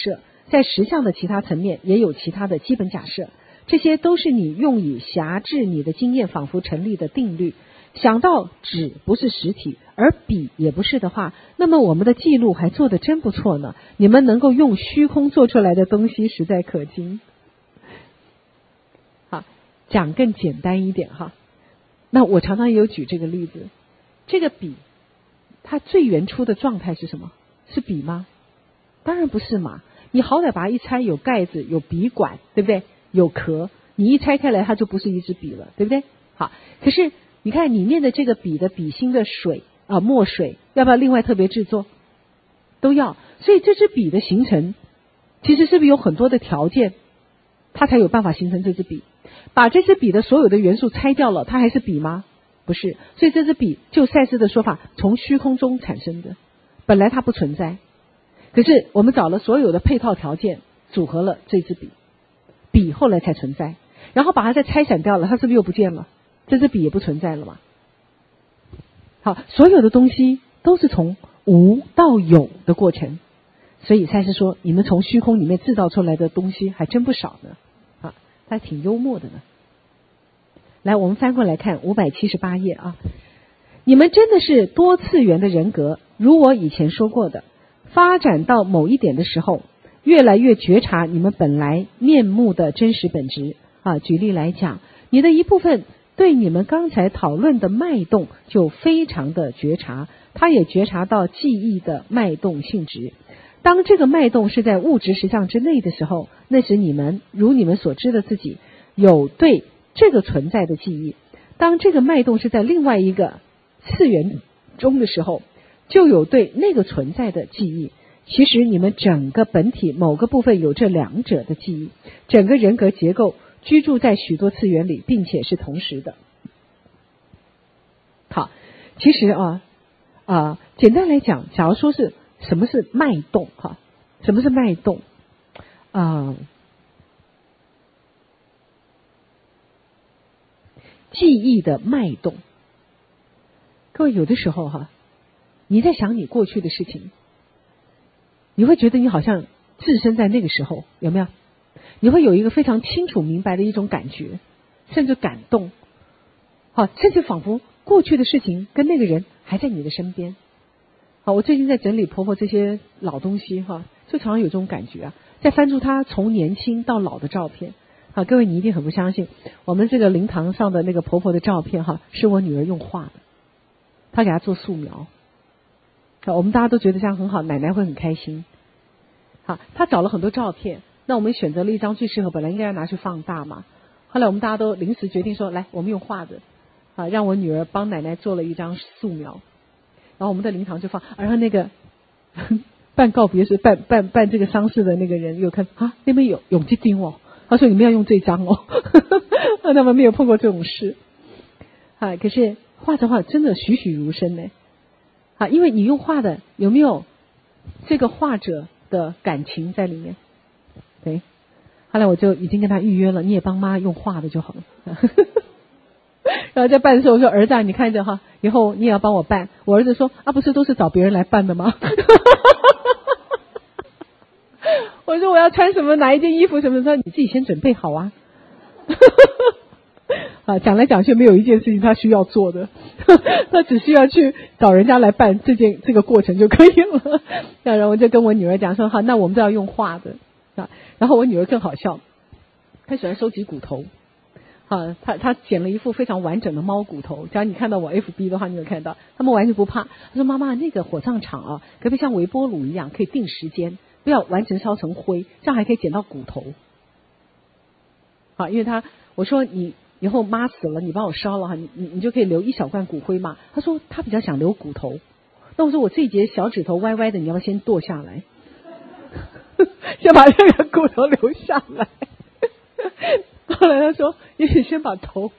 A: 在实相的其他层面也有其他的基本假设，这些都是你用以辖制你的经验仿佛成立的定律。想到纸不是实体，而笔也不是的话，那么我们的记录还做得真不错呢。你们能够用虚空做出来的东西实在可惊。好，讲更简单一点哈。那我常常也有举这个例子，这个笔它最原初的状态是什么？是笔吗？当然不是嘛。你好歹把它一拆，有盖子，有笔管，对不对？有壳，你一拆开来它就不是一支笔了，对不对？好，可是你看里面的这个笔的笔芯的水墨水要不要另外特别制作？都要。所以这支笔的形成其实是不是有很多的条件它才有办法形成这支笔？把这支笔的所有的元素拆掉了，它还是笔吗？不是。所以这支笔就赛斯的说法从虚空中产生的，本来它不存在，可是我们找了所有的配套条件组合了这支笔，笔后来才存在，然后把它再拆散掉了，它是不是又不见了？这支笔也不存在了嘛。好，所有的东西都是从无到有的过程，所以赛斯说你们从虚空里面制造出来的东西还真不少呢。啊，他挺幽默的呢。来，我们翻过来看578页啊。你们真的是多次元的人格，如我以前说过的，发展到某一点的时候，越来越觉察你们本来面目的真实本质啊。举例来讲，你的一部分对你们刚才讨论的脉动就非常的觉察，他也觉察到记忆的脉动性质。当这个脉动是在物质实相之内的时候，那时你们如你们所知的自己有对这个存在的记忆。当这个脉动是在另外一个次元中的时候，就有对那个存在的记忆。其实你们整个本体某个部分有这两者的记忆，整个人格结构居住在许多次元里，并且是同时的。好，其实简单来讲，假如说是什么是脉动哈？什么是脉动？记忆的脉动。各位有的时候哈，你在想你过去的事情，你会觉得你好像置身在那个时候，有没有？你会有一个非常清楚明白的一种感觉，甚至感动，好，甚至仿佛过去的事情跟那个人还在你的身边。好，我最近在整理婆婆这些老东西哈，就常常有这种感觉啊，在翻出她从年轻到老的照片。好，各位你一定很不相信，我们这个灵堂上的那个婆婆的照片哈，是我女儿用画的，她给她做素描。好，我们大家都觉得这样很好，奶奶会很开心。好，她找了很多照片，那我们选择了一张最适合，本来应该要拿去放大嘛。后来我们大家都临时决定说，来，我们用画的，啊，让我女儿帮奶奶做了一张素描。然后我们的灵堂就放，然后那个办告别式、办这个丧事的那个人又看啊，那边有永基丁哦，他说你们要用这张哦，他们没有碰过这种事。啊，可是画着画真的栩栩如生呢。啊，因为你用画的有没有这个画者的感情在里面？对，后来我就已经跟他预约了，你也帮妈用画的就好了。然后在办的时候我说，儿子啊，你看着哈，以后你也要帮我办。我儿子说啊，不是都是找别人来办的吗？我说我要穿什么哪一件衣服什么的，你自己先准备好啊。啊，讲来讲去没有一件事情他需要做的，他只需要去找人家来办这个过程就可以了。然后我就跟我女儿讲说，好，那我们都要用画的啊。然后我女儿更好笑，她喜欢收集骨头。啊，他捡了一副非常完整的猫骨头，假如你看到我 FB 的话，你有看到，他们完全不怕。他说妈妈，那个火葬场啊，可不可以像微波炉一样，可以定时间，不要完全烧成灰，这样还可以捡到骨头。好，因为我说你以后妈死了，你帮我烧了哈，你就可以留一小罐骨灰嘛。他说他比较想留骨头，那我说我这一节小指头歪歪的，你要不要先剁下来，先把这个骨头留下来。后来他说也许先把头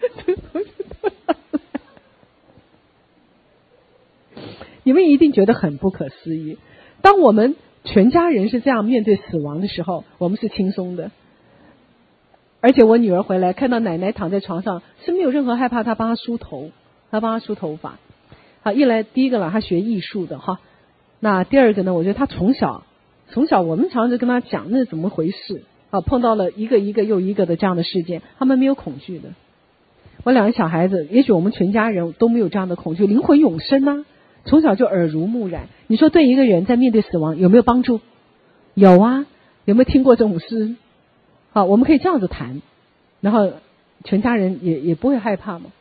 A: 你们一定觉得很不可思议，当我们全家人是这样面对死亡的时候，我们是轻松的。而且我女儿回来看到奶奶躺在床上是没有任何害怕，她帮她梳头，她帮她梳头发。好，第一个啦，她学艺术的哈。那第二个呢，我觉得她从小从小我们常常就跟他讲那怎么回事啊，碰到了一个一个又一个的这样的事件，他们没有恐惧的。我两个小孩子，也许我们全家人都没有这样的恐惧，灵魂永生啊，从小就耳濡目染。你说对一个人在面对死亡有没有帮助？有啊，有没有听过这种诗？好，我们可以这样子谈，然后全家人也不会害怕嘛。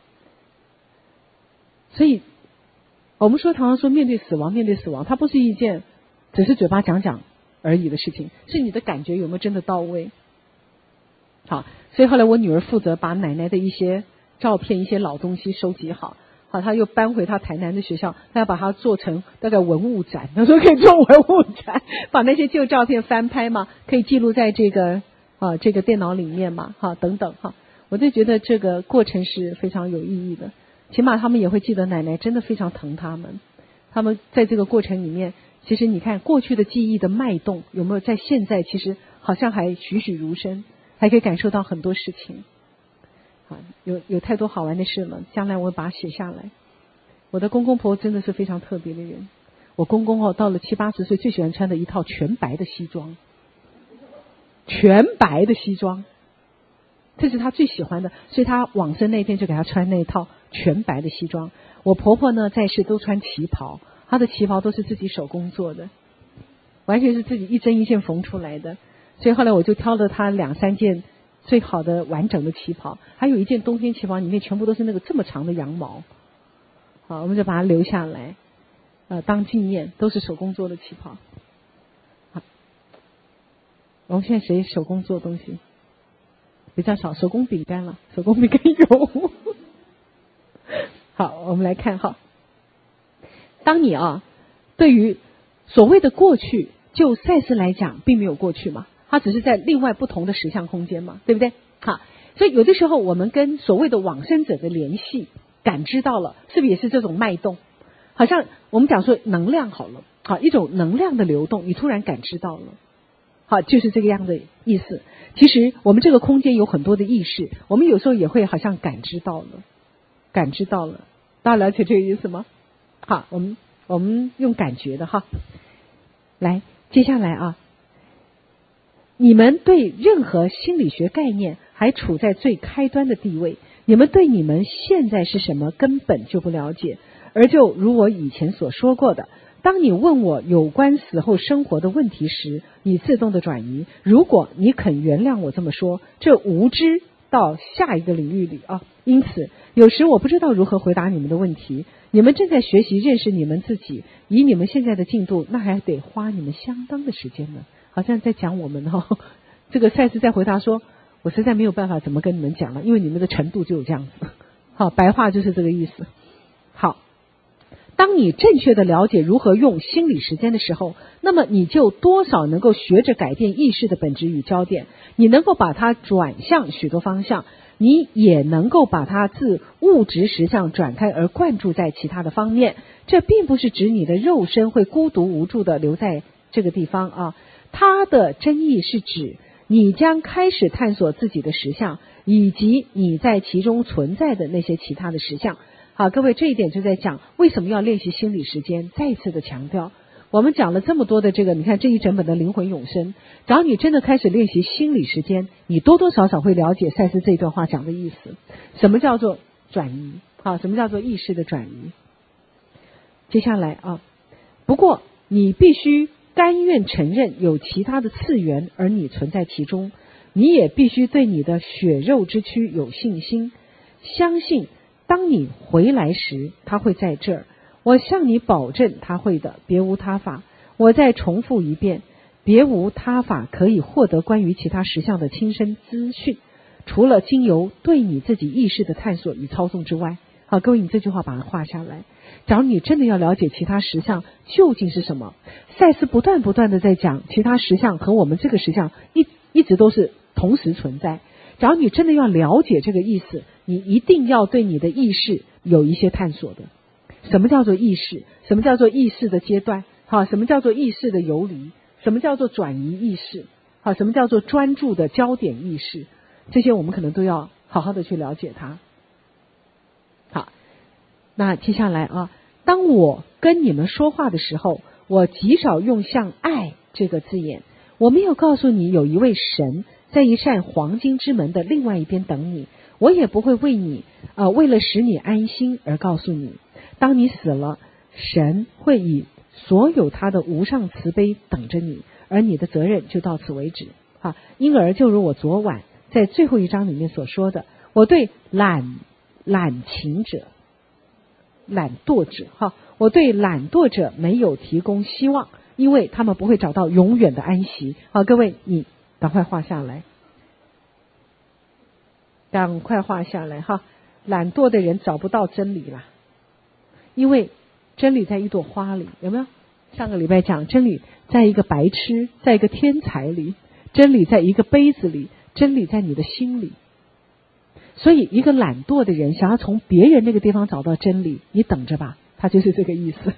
A: 所以我们常常说面对死亡，它不是一件只是嘴巴讲讲而已的事情，是你的感觉有没有真的到位。好，所以后来我女儿负责把奶奶的一些照片、一些老东西收集好，好，她又搬回她台南的学校，她要把它做成大概文物展，她说可以做文物展，把那些旧照片翻拍嘛，可以记录在这个电脑里面嘛，哈，等等哈，我就觉得这个过程是非常有意义的，起码他们也会记得奶奶真的非常疼他们，他们在这个过程里面，其实你看过去的记忆的脉动有没有在现在其实好像还栩栩如生，还可以感受到很多事情。好，有太多好玩的事了，将来我把它写下来。我的公公婆婆真的是非常特别的人。我公公到了70、80岁最喜欢穿的一套全白的西装，全白的西装，这是他最喜欢的，所以他往生那天就给他穿那一套全白的西装。我婆婆呢在世都穿旗袍，她的旗袍都是自己手工做的，完全是自己一针一线缝出来的，所以后来我就挑了她2、3件最好的完整的旗袍，还有一件冬天旗袍里面全部都是那个这么长的羊毛。好，我们就把它留下来当纪念，都是手工做的旗袍。好，我们现在谁手工做东西比较少？手工饼干了，手工饼干有。好，我们来看哈，当你对于所谓的过去，就赛斯来讲并没有过去嘛，它只是在另外不同的时相空间嘛，对不对？好，所以有的时候我们跟所谓的往生者的联系感知到了，是不是也是这种脉动？好像我们讲说能量好了，好，一种能量的流动，你突然感知到了，好，就是这个样的意思。其实我们这个空间有很多的意识，我们有时候也会好像感知到了，大家了解这个意思吗？好，我们用感觉的哈。来，接下来你们对任何心理学概念还处在最开端的地位，你们对你们现在是什么根本就不了解，而就如我以前所说过的，当你问我有关死后生活的问题时，你自动的转移。如果你肯原谅我这么说，这无知到下一个领域里因此有时我不知道如何回答你们的问题。你们正在学习认识你们自己，以你们现在的进度，那还得花你们相当的时间呢。好像在讲我们这个赛斯在回答说，我实在没有办法怎么跟你们讲了，因为你们的程度就有这样子。好，白话就是这个意思。好，当你正确的了解如何用心理时间的时候，那么你就多少能够学着改变意识的本质与焦点，你能够把它转向许多方向，你也能够把它自物质实相转开而灌注在其他的方面。这并不是指你的肉身会孤独无助的留在这个地方它的真意是指你将开始探索自己的实相，以及你在其中存在的那些其他的实相。好，各位，这一点就在讲为什么要练习心理时间，再次的强调，我们讲了这么多的这个，你看这一整本的灵魂永生，只要你真的开始练习心理时间，你多多少少会了解赛斯这段话讲的意思，什么叫做转移，什么叫做意识的转移。接下来不过你必须甘愿承认有其他的次元，而你存在其中，你也必须对你的血肉之躯有信心，相信当你回来时他会在这儿，我向你保证他会的，别无他法。我再重复一遍，别无他法可以获得关于其他实相的亲身资讯，除了经由对你自己意识的探索与操纵之外。好，各位，你这句话把它画下来。假如你真的要了解其他实相究竟是什么，赛斯不断的在讲其他实相和我们这个实相一直都是同时存在。假如你真的要了解这个意思，你一定要对你的意识有一些探索的。什么叫做意识？什么叫做意识的阶段？什么叫做意识的游离？什么叫做转移意识？什么叫做专注的焦点意识？这些我们可能都要好好的去了解它。好，那接下来当我跟你们说话的时候，我极少用像爱这个字眼。我没有告诉你有一位神在一扇黄金之门的另外一边等你，我也不会为了使你安心而告诉你，当你死了，神会以所有他的无上慈悲等着你，而你的责任就到此为止。因而就如我昨晚在最后一章里面所说的，我对懒惰者没有提供希望，因为他们不会找到永远的安息。好，各位你赶快画下来，懒惰的人找不到真理了，因为真理在一朵花里，有没有？上个礼拜讲真理在一个白痴，在一个天才里，真理在一个杯子里，真理在你的心里。所以一个懒惰的人想要从别人那个地方找到真理，你等着吧，他就是这个意思。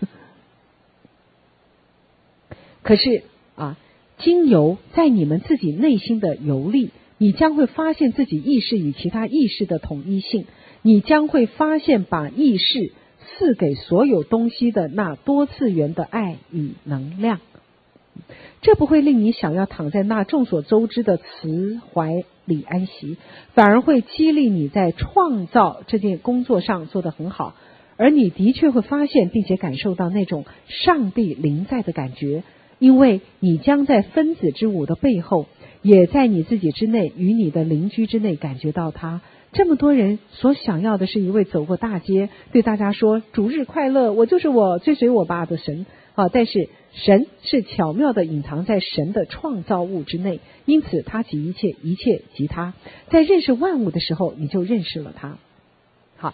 A: 可是经由在你们自己内心的游历，你将会发现自己意识与其他意识的统一性，你将会发现把意识赐给所有东西的那多次元的爱与能量。这不会令你想要躺在那众所周知的慈怀里安息，反而会激励你在创造这件工作上做得很好，而你的确会发现并且感受到那种上帝临在的感觉，因为你将在分子之舞的背后，也在你自己之内与你的邻居之内感觉到它。这么多人所想要的是一位走过大街对大家说主日快乐，我就是我，追随我吧的神。但是神是巧妙地隐藏在神的创造物之内，因此他即一切，一切即他。在认识万物的时候，你就认识了他。好，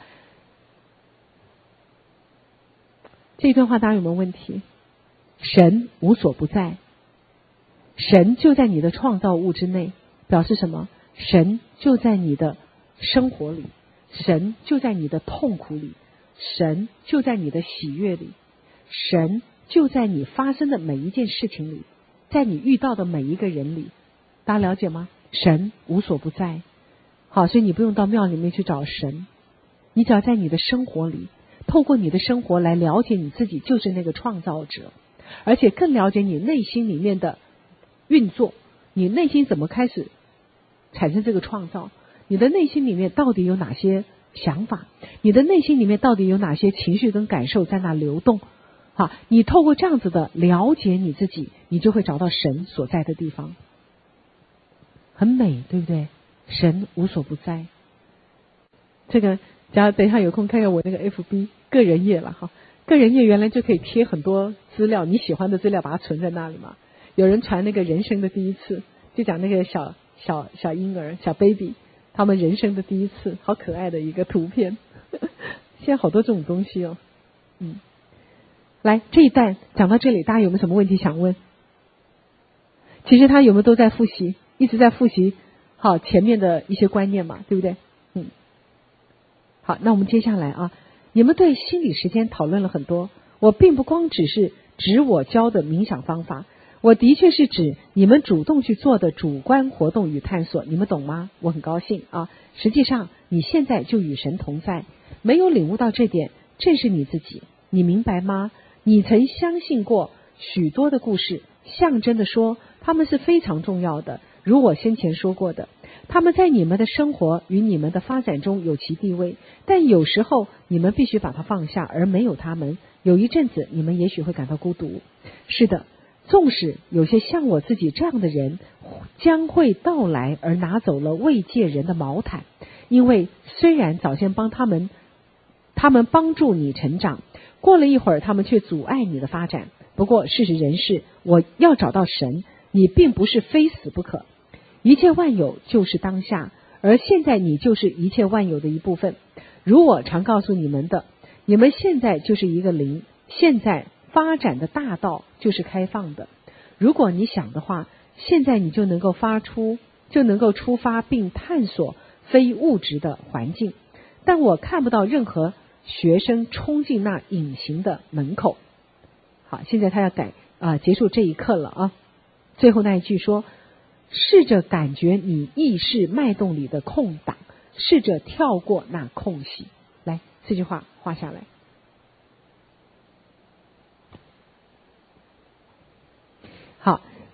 A: 这段话大家有没有问题？神无所不在，神就在你的创造物之内，表示什么？神就在你的生活里，神就在你的痛苦里，神就在你的喜悦里，神就在你发生的每一件事情里，在你遇到的每一个人里。大家了解吗？神无所不在。好，所以你不用到庙里面去找神，你只要在你的生活里，透过你的生活来了解你自己就是那个创造者，而且更了解你内心里面的运作，你内心怎么开始产生这个创造，你的内心里面到底有哪些想法，你的内心里面到底有哪些情绪跟感受在那流动。好，你透过这样子的了解你自己，你就会找到神所在的地方。很美，对不对？神无所不在。这个假如等一下有空看看我那个 FB 个人页了哈，个人页原来就可以贴很多资料，你喜欢的资料把它存在那里嘛。有人传那个人生的第一次，就讲那个小婴儿小 baby 他们人生的第一次，好可爱的一个图片。现在好多这种东西哦。来，这一段讲到这里，大家有没有什么问题想问？其实他有没有都在复习，一直在复习好前面的一些观念嘛，对不对？好，那我们接下来你们对心理时间讨论了很多，我并不光只是指我教的冥想方法，我的确是指你们主动去做的主观活动与探索，你们懂吗？我很高兴实际上你现在就与神同在，没有领悟到这点正是你自己，你明白吗？你曾相信过许多的故事，象征的说他们是非常重要的，如我先前说过的，他们在你们的生活与你们的发展中有其地位，但有时候你们必须把它放下，而没有他们，有一阵子你们也许会感到孤独。是的，纵使有些像我自己这样的人将会到来，而拿走了慰藉人的毛毯，因为虽然早先他们帮助你成长，过了一会儿他们却阻碍你的发展。不过事实仍是，我要找到神，你并不是非死不可。一切万有就是当下，而现在你就是一切万有的一部分。如我常告诉你们的，你们现在就是一个灵，现在发展的大道就是开放的。如果你想的话，现在你就能够出发并探索非物质的环境。但我看不到任何学生冲进那隐形的门口。好，现在他要结束这一课了最后那一句说，试着感觉你意识脉动里的空档，试着跳过那空隙。来，这句话画下来。好，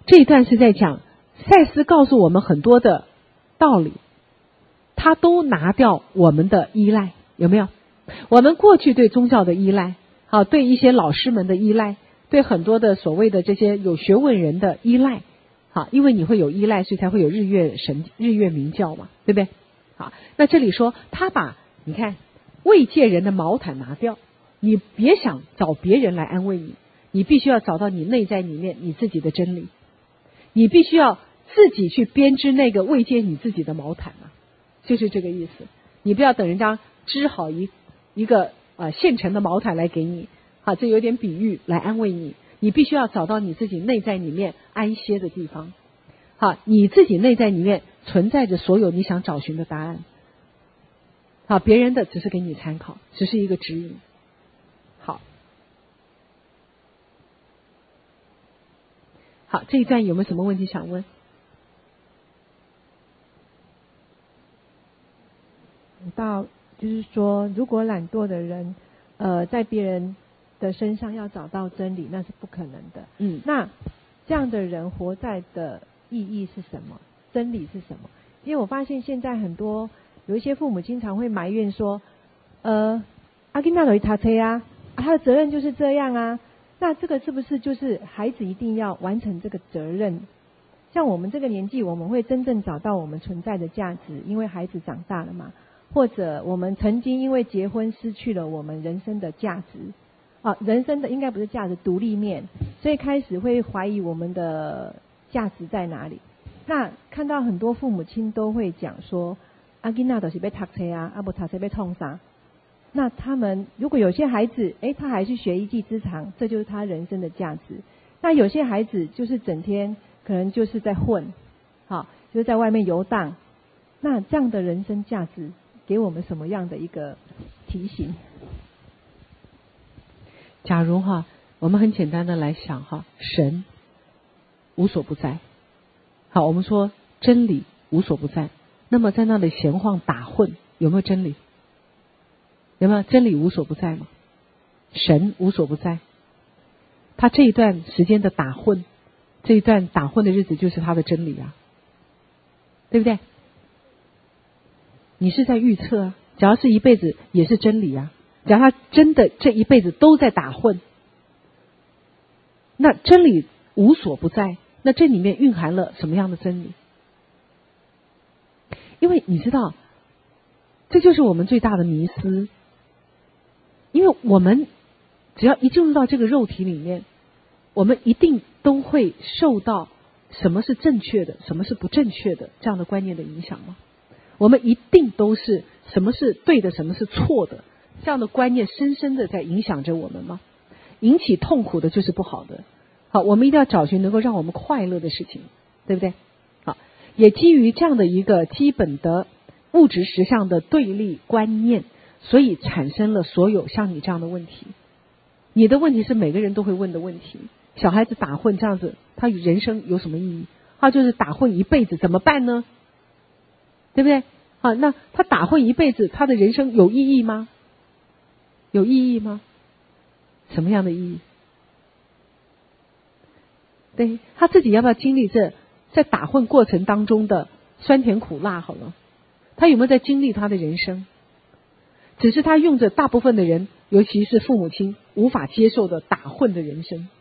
A: 这一段是在讲赛斯告诉我们很多的道理，他都拿掉我们的依赖，有没有？我们过去对宗教的依赖，好，对一些老师们的依赖，对很多的所谓的这些有学问人的依赖，好，因为你会有依赖，所以才会有日月明教嘛，对不对？好，那这里说他把你看慰藉人的毛毯拿掉，你别想找别人来安慰你，你必须要找到你内在里面你自己的真理，你必须要自己去编织那个慰藉你自己的毛毯啊，就是这个意思。你不要等人家织好一个现成的毛毯来给你，好，这有点比喻来安慰你。你必须要找到你自己内在里面安歇的地方，好，你自己内在里面存在着所有你想找寻的答案，好，别人的只是给你参考，只是一个指引。好，这一段有没有什么问题想问？
C: 到就是说，如果懒惰的人，在别人的身上要找到真理，那是不可能的。那这样的人活在的意义是什么？真理是什么？因为我发现现在有一些父母经常会埋怨说，阿囡仔就去读册啊，他的责任就是这样啊。那这个是不是就是孩子一定要完成这个责任？像我们这个年纪，我们会真正找到我们存在的价值，因为孩子长大了嘛。或者我们曾经因为结婚失去了我们人生的价值，人生的应该不是价值，独立面，所以开始会怀疑我们的价值在哪里。那看到很多父母亲都会讲说，阿囡仔就是要读册啊，不读册要创啥？那他们如果有些孩子，他还去学一技之长，这就是他人生的价值。那有些孩子就是整天可能就是在混，就是在外面游荡。那这样的人生价值给我们什么样的一个提醒？
A: 假如我们很简单的来想神无所不在，好，我们说真理无所不在，那么在那里闲晃打混，有没有真理？有没有真理无所不在吗？神无所不在，他这一段时间的打混，这一段打混的日子就是他的真理啊，对不对？你是在预测啊，只要是一辈子也是真理啊，只要他真的这一辈子都在打混，那真理无所不在，那这里面蕴含了什么样的真理？因为你知道，这就是我们最大的迷思，因为我们只要一进入到这个肉体里面，我们一定都会受到什么是正确的，什么是不正确的这样的观念的影响吗？我们一定都是什么是对的，什么是错的，这样的观念深深的在影响着我们吗？引起痛苦的就是不好的。好，我们一定要找寻能够让我们快乐的事情，对不对？好，也基于这样的一个基本的物质实相的对立观念，所以产生了所有像你这样的问题。你的问题是每个人都会问的问题。小孩子打混这样子，他人生有什么意义？他就是打混一辈子，怎么办呢？对不对？好，那他打混一辈子，他的人生有意义吗？有意义吗？什么样的意义？对，他自己要不要经历这在打混过程当中的酸甜苦辣？好了，他有没有在经历他的人生？只是他用着大部分的人，尤其是父母亲无法接受的打混的人生。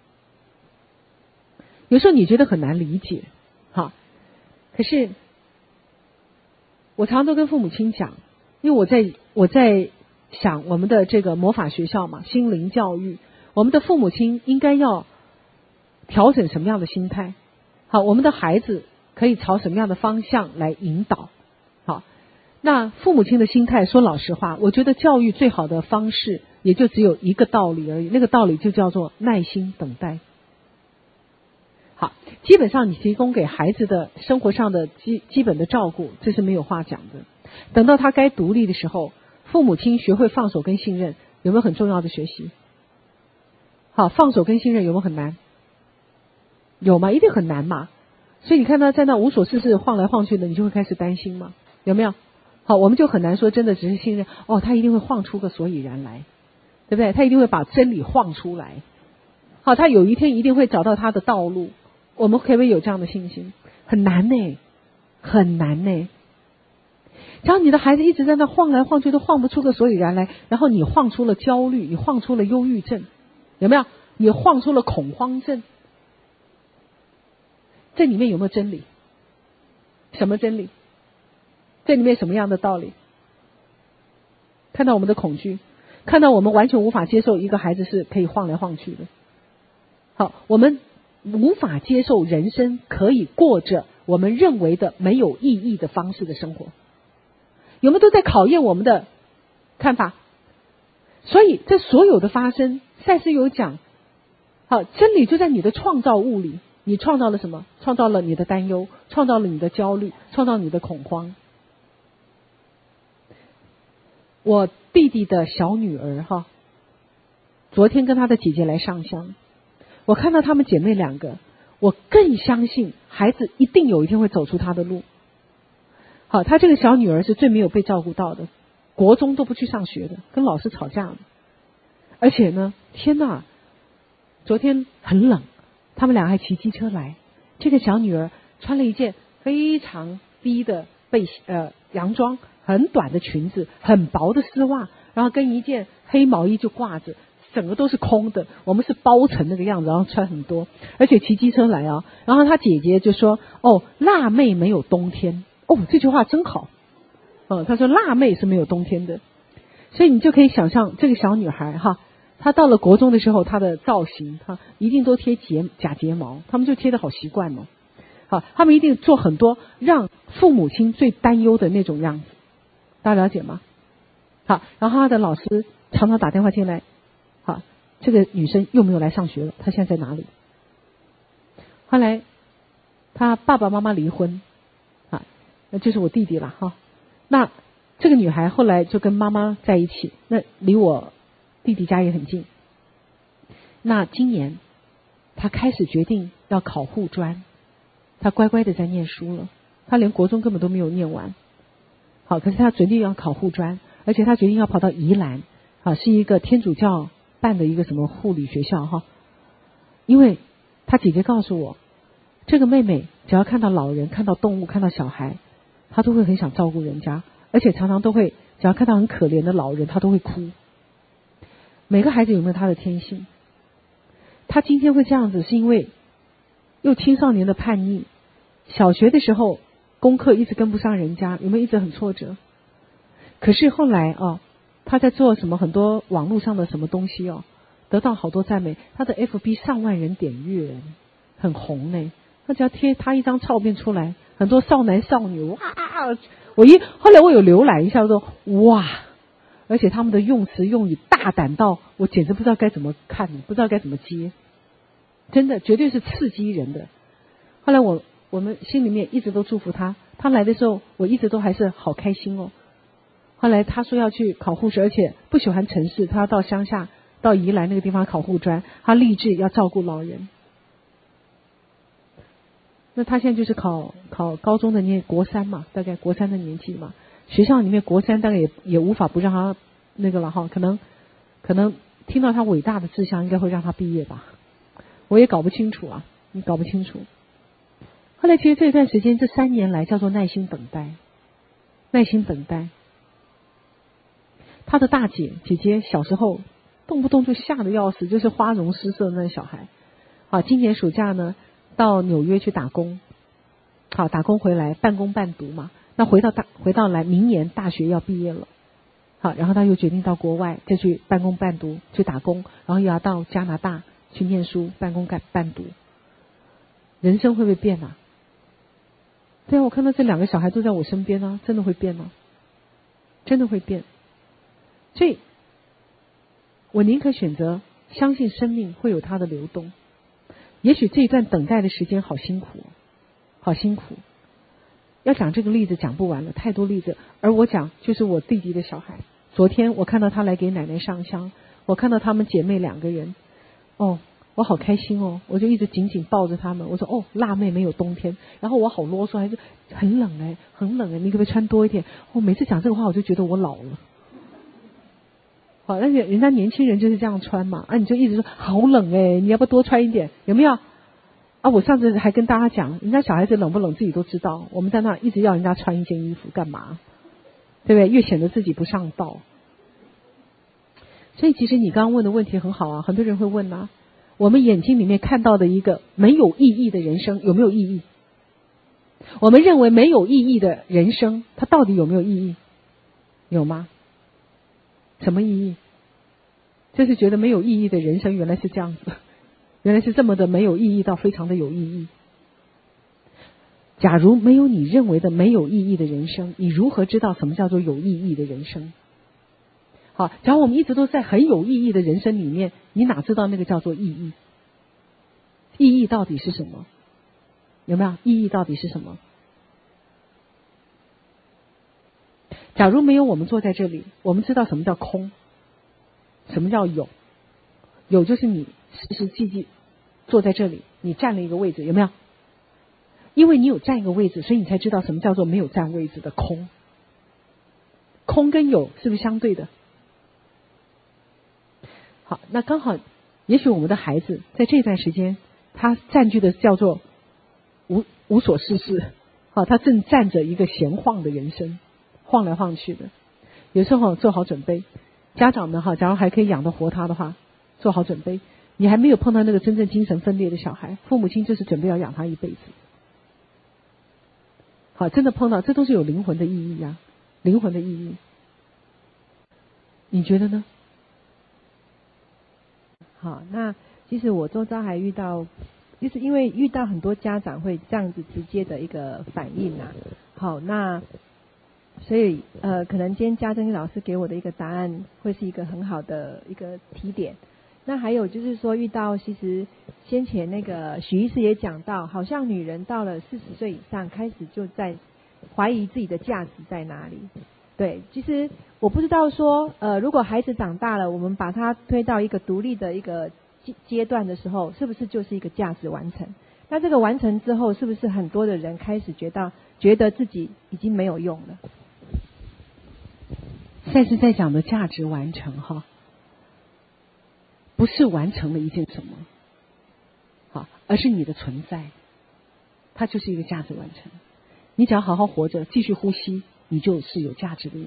A: 有时候你觉得很难理解，可是我常常都跟父母亲讲，因为我在想我们的这个魔法学校嘛，心灵教育，我们的父母亲应该要调整什么样的心态？好，我们的孩子可以朝什么样的方向来引导？好，那父母亲的心态，说老实话，我觉得教育最好的方式也就只有一个道理而已，那个道理就叫做耐心等待。好，基本上你提供给孩子的生活上的基本的照顾，这是没有话讲的。等到他该独立的时候，父母亲学会放手跟信任，有没有很重要的学习？好，放手跟信任有没有很难？有吗？一定很难嘛。所以你看他在那无所事事晃来晃去的，你就会开始担心嘛，有没有？好，我们就很难说真的只是信任，他一定会晃出个所以然来，对不对？他一定会把真理晃出来。好，他有一天一定会找到他的道路， 我们可不可以有这样的信心？很难呢，很难呢。只要你的孩子一直在那晃来晃去，都晃不出个所以然来，然后你晃出了焦虑，你晃出了忧郁症，有没有？你晃出了恐慌症，这里面有没有真理？什么真理？这里面什么样的道理？看到我们的恐惧，看到我们完全无法接受一个孩子是可以晃来晃去的。好，我们无法接受人生可以过着我们认为的没有意义的方式的生活，有没有都在考验我们的看法？所以这所有的发生，赛斯有讲，好，真理就在你的创造物里。你创造了什么？创造了你的担忧，创造了你的焦虑，创造你的恐慌。我弟弟的小女儿哈，昨天跟她的姐姐来上香，我看到她们姐妹两个，我更相信孩子一定有一天会走出她的路。好，她这个小女儿是最没有被照顾到的，国中都不去上学的，跟老师吵架了。而且呢，天哪，昨天很冷，他们俩还骑机车来。这个小女儿穿了一件非常低的洋装，很短的裙子，很薄的丝袜，然后跟一件黑毛衣就挂着，整个都是空的。我们是包成那个样子，然后穿很多，而且骑机车来啊。然后她姐姐就说：“哦，辣妹没有冬天。”哦，这句话真好。她说辣妹是没有冬天的。所以你就可以想象这个小女孩哈。他到了国中的时候，他的造型，他一定都贴假睫毛，他们就贴的好习惯哦。好，他们一定做很多让父母亲最担忧的那种样子，大家了解吗？好，然后他的老师常常打电话进来，好，这个女生又没有来上学了，她现在在哪里？后来他爸爸妈妈离婚，啊，那就是我弟弟了哈。那这个女孩后来就跟妈妈在一起，那离我弟弟家也很近。那今年他开始决定要考护专，他乖乖的在念书了，他连国中根本都没有念完。好，可是他决定要考护专，而且他决定要跑到宜兰，啊，是一个天主教办的一个什么护理学校哈。因为他姐姐告诉我，这个妹妹只要看到老人、看到动物、看到小孩，她都会很想照顾人家，而且常常都会，只要看到很可怜的老人，她都会哭。每个孩子有没有他的天性？他今天会这样子，是因为又青少年的叛逆，小学的时候功课一直跟不上人家，有没有一直很挫折？可是后来他在做什么很多网络上的什么东西得到好多赞美，他的 FB 上万人点阅，很红呢。他只要贴他一张照片出来，很多少男少女哇！后来我有浏览一下，说哇。而且他们的用词用语大胆到我简直不知道该怎么看，不知道该怎么接，真的绝对是刺激人的。后来我们心里面一直都祝福他，他来的时候我一直都还是好开心哦。后来他说要去考护士，而且不喜欢城市，他要到乡下到宜兰那个地方考护专，他立志要照顾老人。那他现在就是考高中的念国三嘛，大概国三的年纪嘛。学校里面国三大概也无法不让他那个了哈，可能听到他伟大的志向，应该会让他毕业吧。我也搞不清楚啊，你搞不清楚。后来其实这段时间，这3年来叫做耐心等待，耐心等待。他的大姐姐小时候动不动就吓得要死，就是花容失色的那小孩。好，今年暑假呢到纽约去打工，好，打工回来半工半读嘛。那回到来，明年大学要毕业了，好，然后他又决定到国外再去半工半读去打工，然后又要到加拿大去念书，半工半读。人生会不会变啊？对啊，我看到这2个小孩都在我身边啊，真的会变啊，真的会变。所以我宁可选择相信生命会有它的流动。也许这一段等待的时间好辛苦，好辛苦。要讲这个例子讲不完了，太多例子。而我讲就是我弟弟的小孩，昨天我看到他来给奶奶上香，我看到他们姐妹2个人，我好开心哦，我就一直紧紧抱着他们。我说辣妹没有冬天，然后我好啰嗦，还是很冷很冷你可不可以穿多一点？每次讲这个话我就觉得我老了。好，而且人家年轻人就是这样穿嘛，你就一直说好冷你要不要多穿一点？有没有？ 啊，我上次还跟大家讲，人家小孩子冷不冷自己都知道，我们在那一直要人家穿一件衣服干嘛？对不对？越显得自己不上道。所以其实你刚刚问的问题很好啊，很多人会问啊，我们眼睛里面看到的一个没有意义的人生有没有意义？我们认为没有意义的人生，它到底有没有意义？有吗？什么意义？就是觉得没有意义的人生原来是这样子，原来是这么的没有意义到非常的有意义。假如没有你认为的没有意义的人生，你如何知道什么叫做有意义的人生？好，假如我们一直都在很有意义的人生里面，你哪知道那个叫做意义？意义到底是什么？有没有？意义到底是什么？假如没有我们坐在这里，我们知道什么叫空，什么叫有？有就是你实实际际坐在这里，你占了一个位置，有没有？因为你有占一个位置，所以你才知道什么叫做没有占位置的空。空跟有是不是相对的？好，那刚好也许我们的孩子在这段时间他占据的叫做无所事事，好，他正站着一个闲晃的人生，晃来晃去的。有时候做好准备，家长们假如还可以养得活他的话，做好准备，你还没有碰到那个真正精神分裂的小孩，父母亲就是准备要养他一辈子。好，真的碰到，这都是有灵魂的意义啊，灵魂的意义。你觉得呢？
C: 好，那其实我周遭还遇到，就是因为遇到很多家长会这样子直接的一个反应啊。好，那所以可能今天家珍老师给我的一个答案会是一个很好的一个提点。那还有就是说，遇到其实先前那个许医师也讲到，好像女人到了40岁以上，开始就在怀疑自己的价值在哪里。对，其实我不知道说，如果孩子长大了，我们把他推到一个独立的一个阶段的时候，是不是就是一个价值完成？那这个完成之后，是不是很多的人开始觉得自己已经没有用了？
A: 赛斯在讲的价值完成哈，不是完成了一件什么，好，而是你的存在，它就是一个价值完成。你只要好好活着，继续呼吸，你就是有价值的人。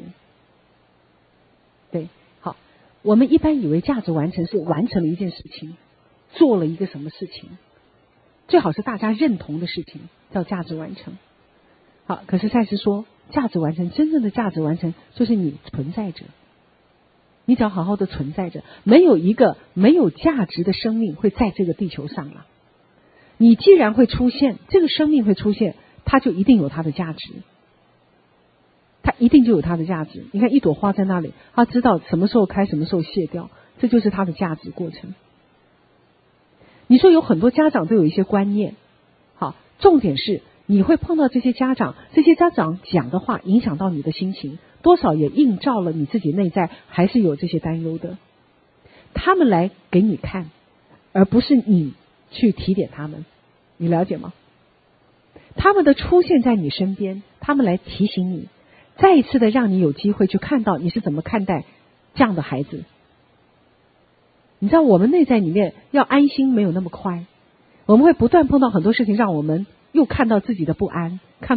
A: 对，好，我们一般以为价值完成是完成了一件事情，做了一个什么事情，最好是大家认同的事情，叫价值完成。好，可是赛斯说，价值完成，真正的价值完成就是你存在着。你只要好好的存在着，没有一个没有价值的生命会在这个地球上了。你既然会出现，这个生命会出现，它就一定有它的价值，它一定就有它的价值。你看一朵花在那里，它知道什么时候开，什么时候谢掉，这就是它的价值过程。你说有很多家长都有一些观念，好，重点是你会碰到这些家长讲的话影响到你的心情，多少也映照了你自己内在还是有这些担忧的。他们来给你看，而不是你去提点他们，你了解吗？他们的出现在你身边，他们来提醒你，再一次的让你有机会去看到你是怎么看待这样的孩子。你知道我们内在里面要安心没有那么快，我们会不断碰到很多事情，让我们又看到自己的不安，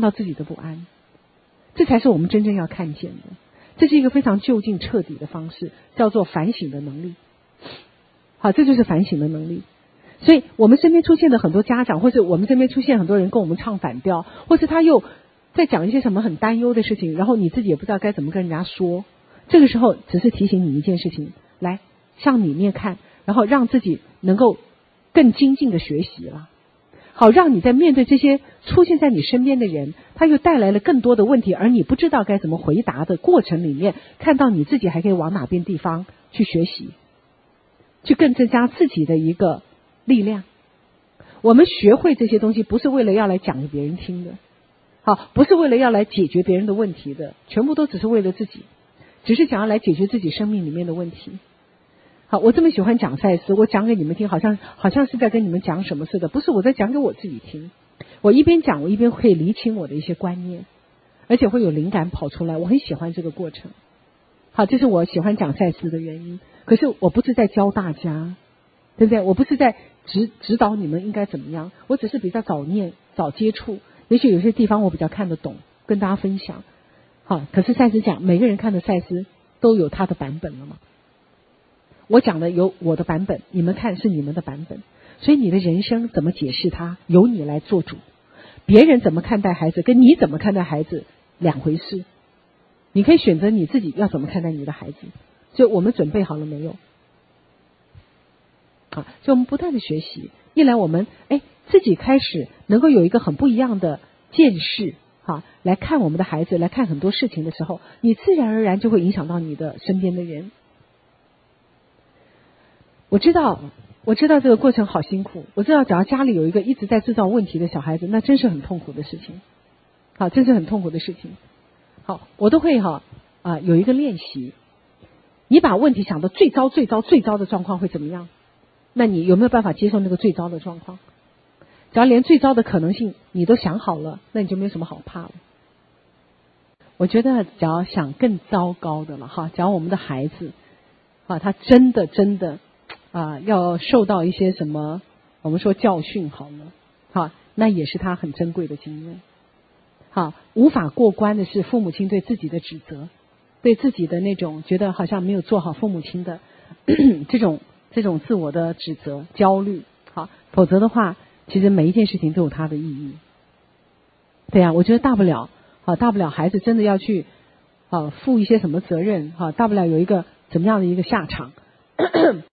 A: 这才是我们真正要看见的。这是一个非常就近彻底的方式，叫做反省的能力。好，这就是反省的能力。所以我们身边出现的很多家长，或者我们身边出现很多人跟我们唱反调，或是他又在讲一些什么很担忧的事情，然后你自己也不知道该怎么跟人家说，这个时候只是提醒你一件事情，来向里面看，然后让自己能够更精进的学习了。好，让你在面对这些出现在你身边的人，他又带来了更多的问题，而你不知道该怎么回答的过程里面，看到你自己还可以往哪边地方去学习，去更增加自己的一个力量。我们学会这些东西不是为了要来讲给别人听的，好，不是为了要来解决别人的问题的，全部都只是为了自己，只是想要来解决自己生命里面的问题。好，我这么喜欢讲赛斯，我讲给你们听，好像是在跟你们讲什么似的，不是，我在讲给我自己听。我一边讲，我一边可以厘清我的一些观念，而且会有灵感跑出来，我很喜欢这个过程。好，这是我喜欢讲赛斯的原因。可是我不是在教大家，对不对？我不是在指导你们应该怎么样，我只是比较早接触，也许有些地方我比较看得懂，跟大家分享。好，可是赛斯讲，每个人看的赛斯都有他的版本了嘛。我讲的有我的版本，你们看是你们的版本，所以你的人生怎么解释它，由你来做主。别人怎么看待孩子，跟你怎么看待孩子两回事。你可以选择你自己要怎么看待你的孩子。所以我们准备好了没有？啊，所以我们不断的学习，一来我们自己开始能够有一个很不一样的见识，来看我们的孩子，来看很多事情的时候，你自然而然就会影响到你的身边的人。我知道这个过程好辛苦，我知道只要家里有一个一直在制造问题的小孩子，那真是很痛苦的事情。好，真是很痛苦的事情。好，我都会有一个练习，你把问题想到最糟的状况会怎么样？那你有没有办法接受那个最糟的状况？只要连最糟的可能性你都想好了，那你就没有什么好怕了。我觉得只要想更糟糕的了只要我们的孩子他真的要受到一些什么我们说教训好了那也是他很珍贵的经验。无法过关的是父母亲对自己的指责，对自己的那种觉得好像没有做好父母亲的这种自我的指责焦虑。否则的话其实每一件事情都有它的意义。对啊，我觉得大不了孩子真的要去负一些什么责任大不了有一个怎么样的一个下场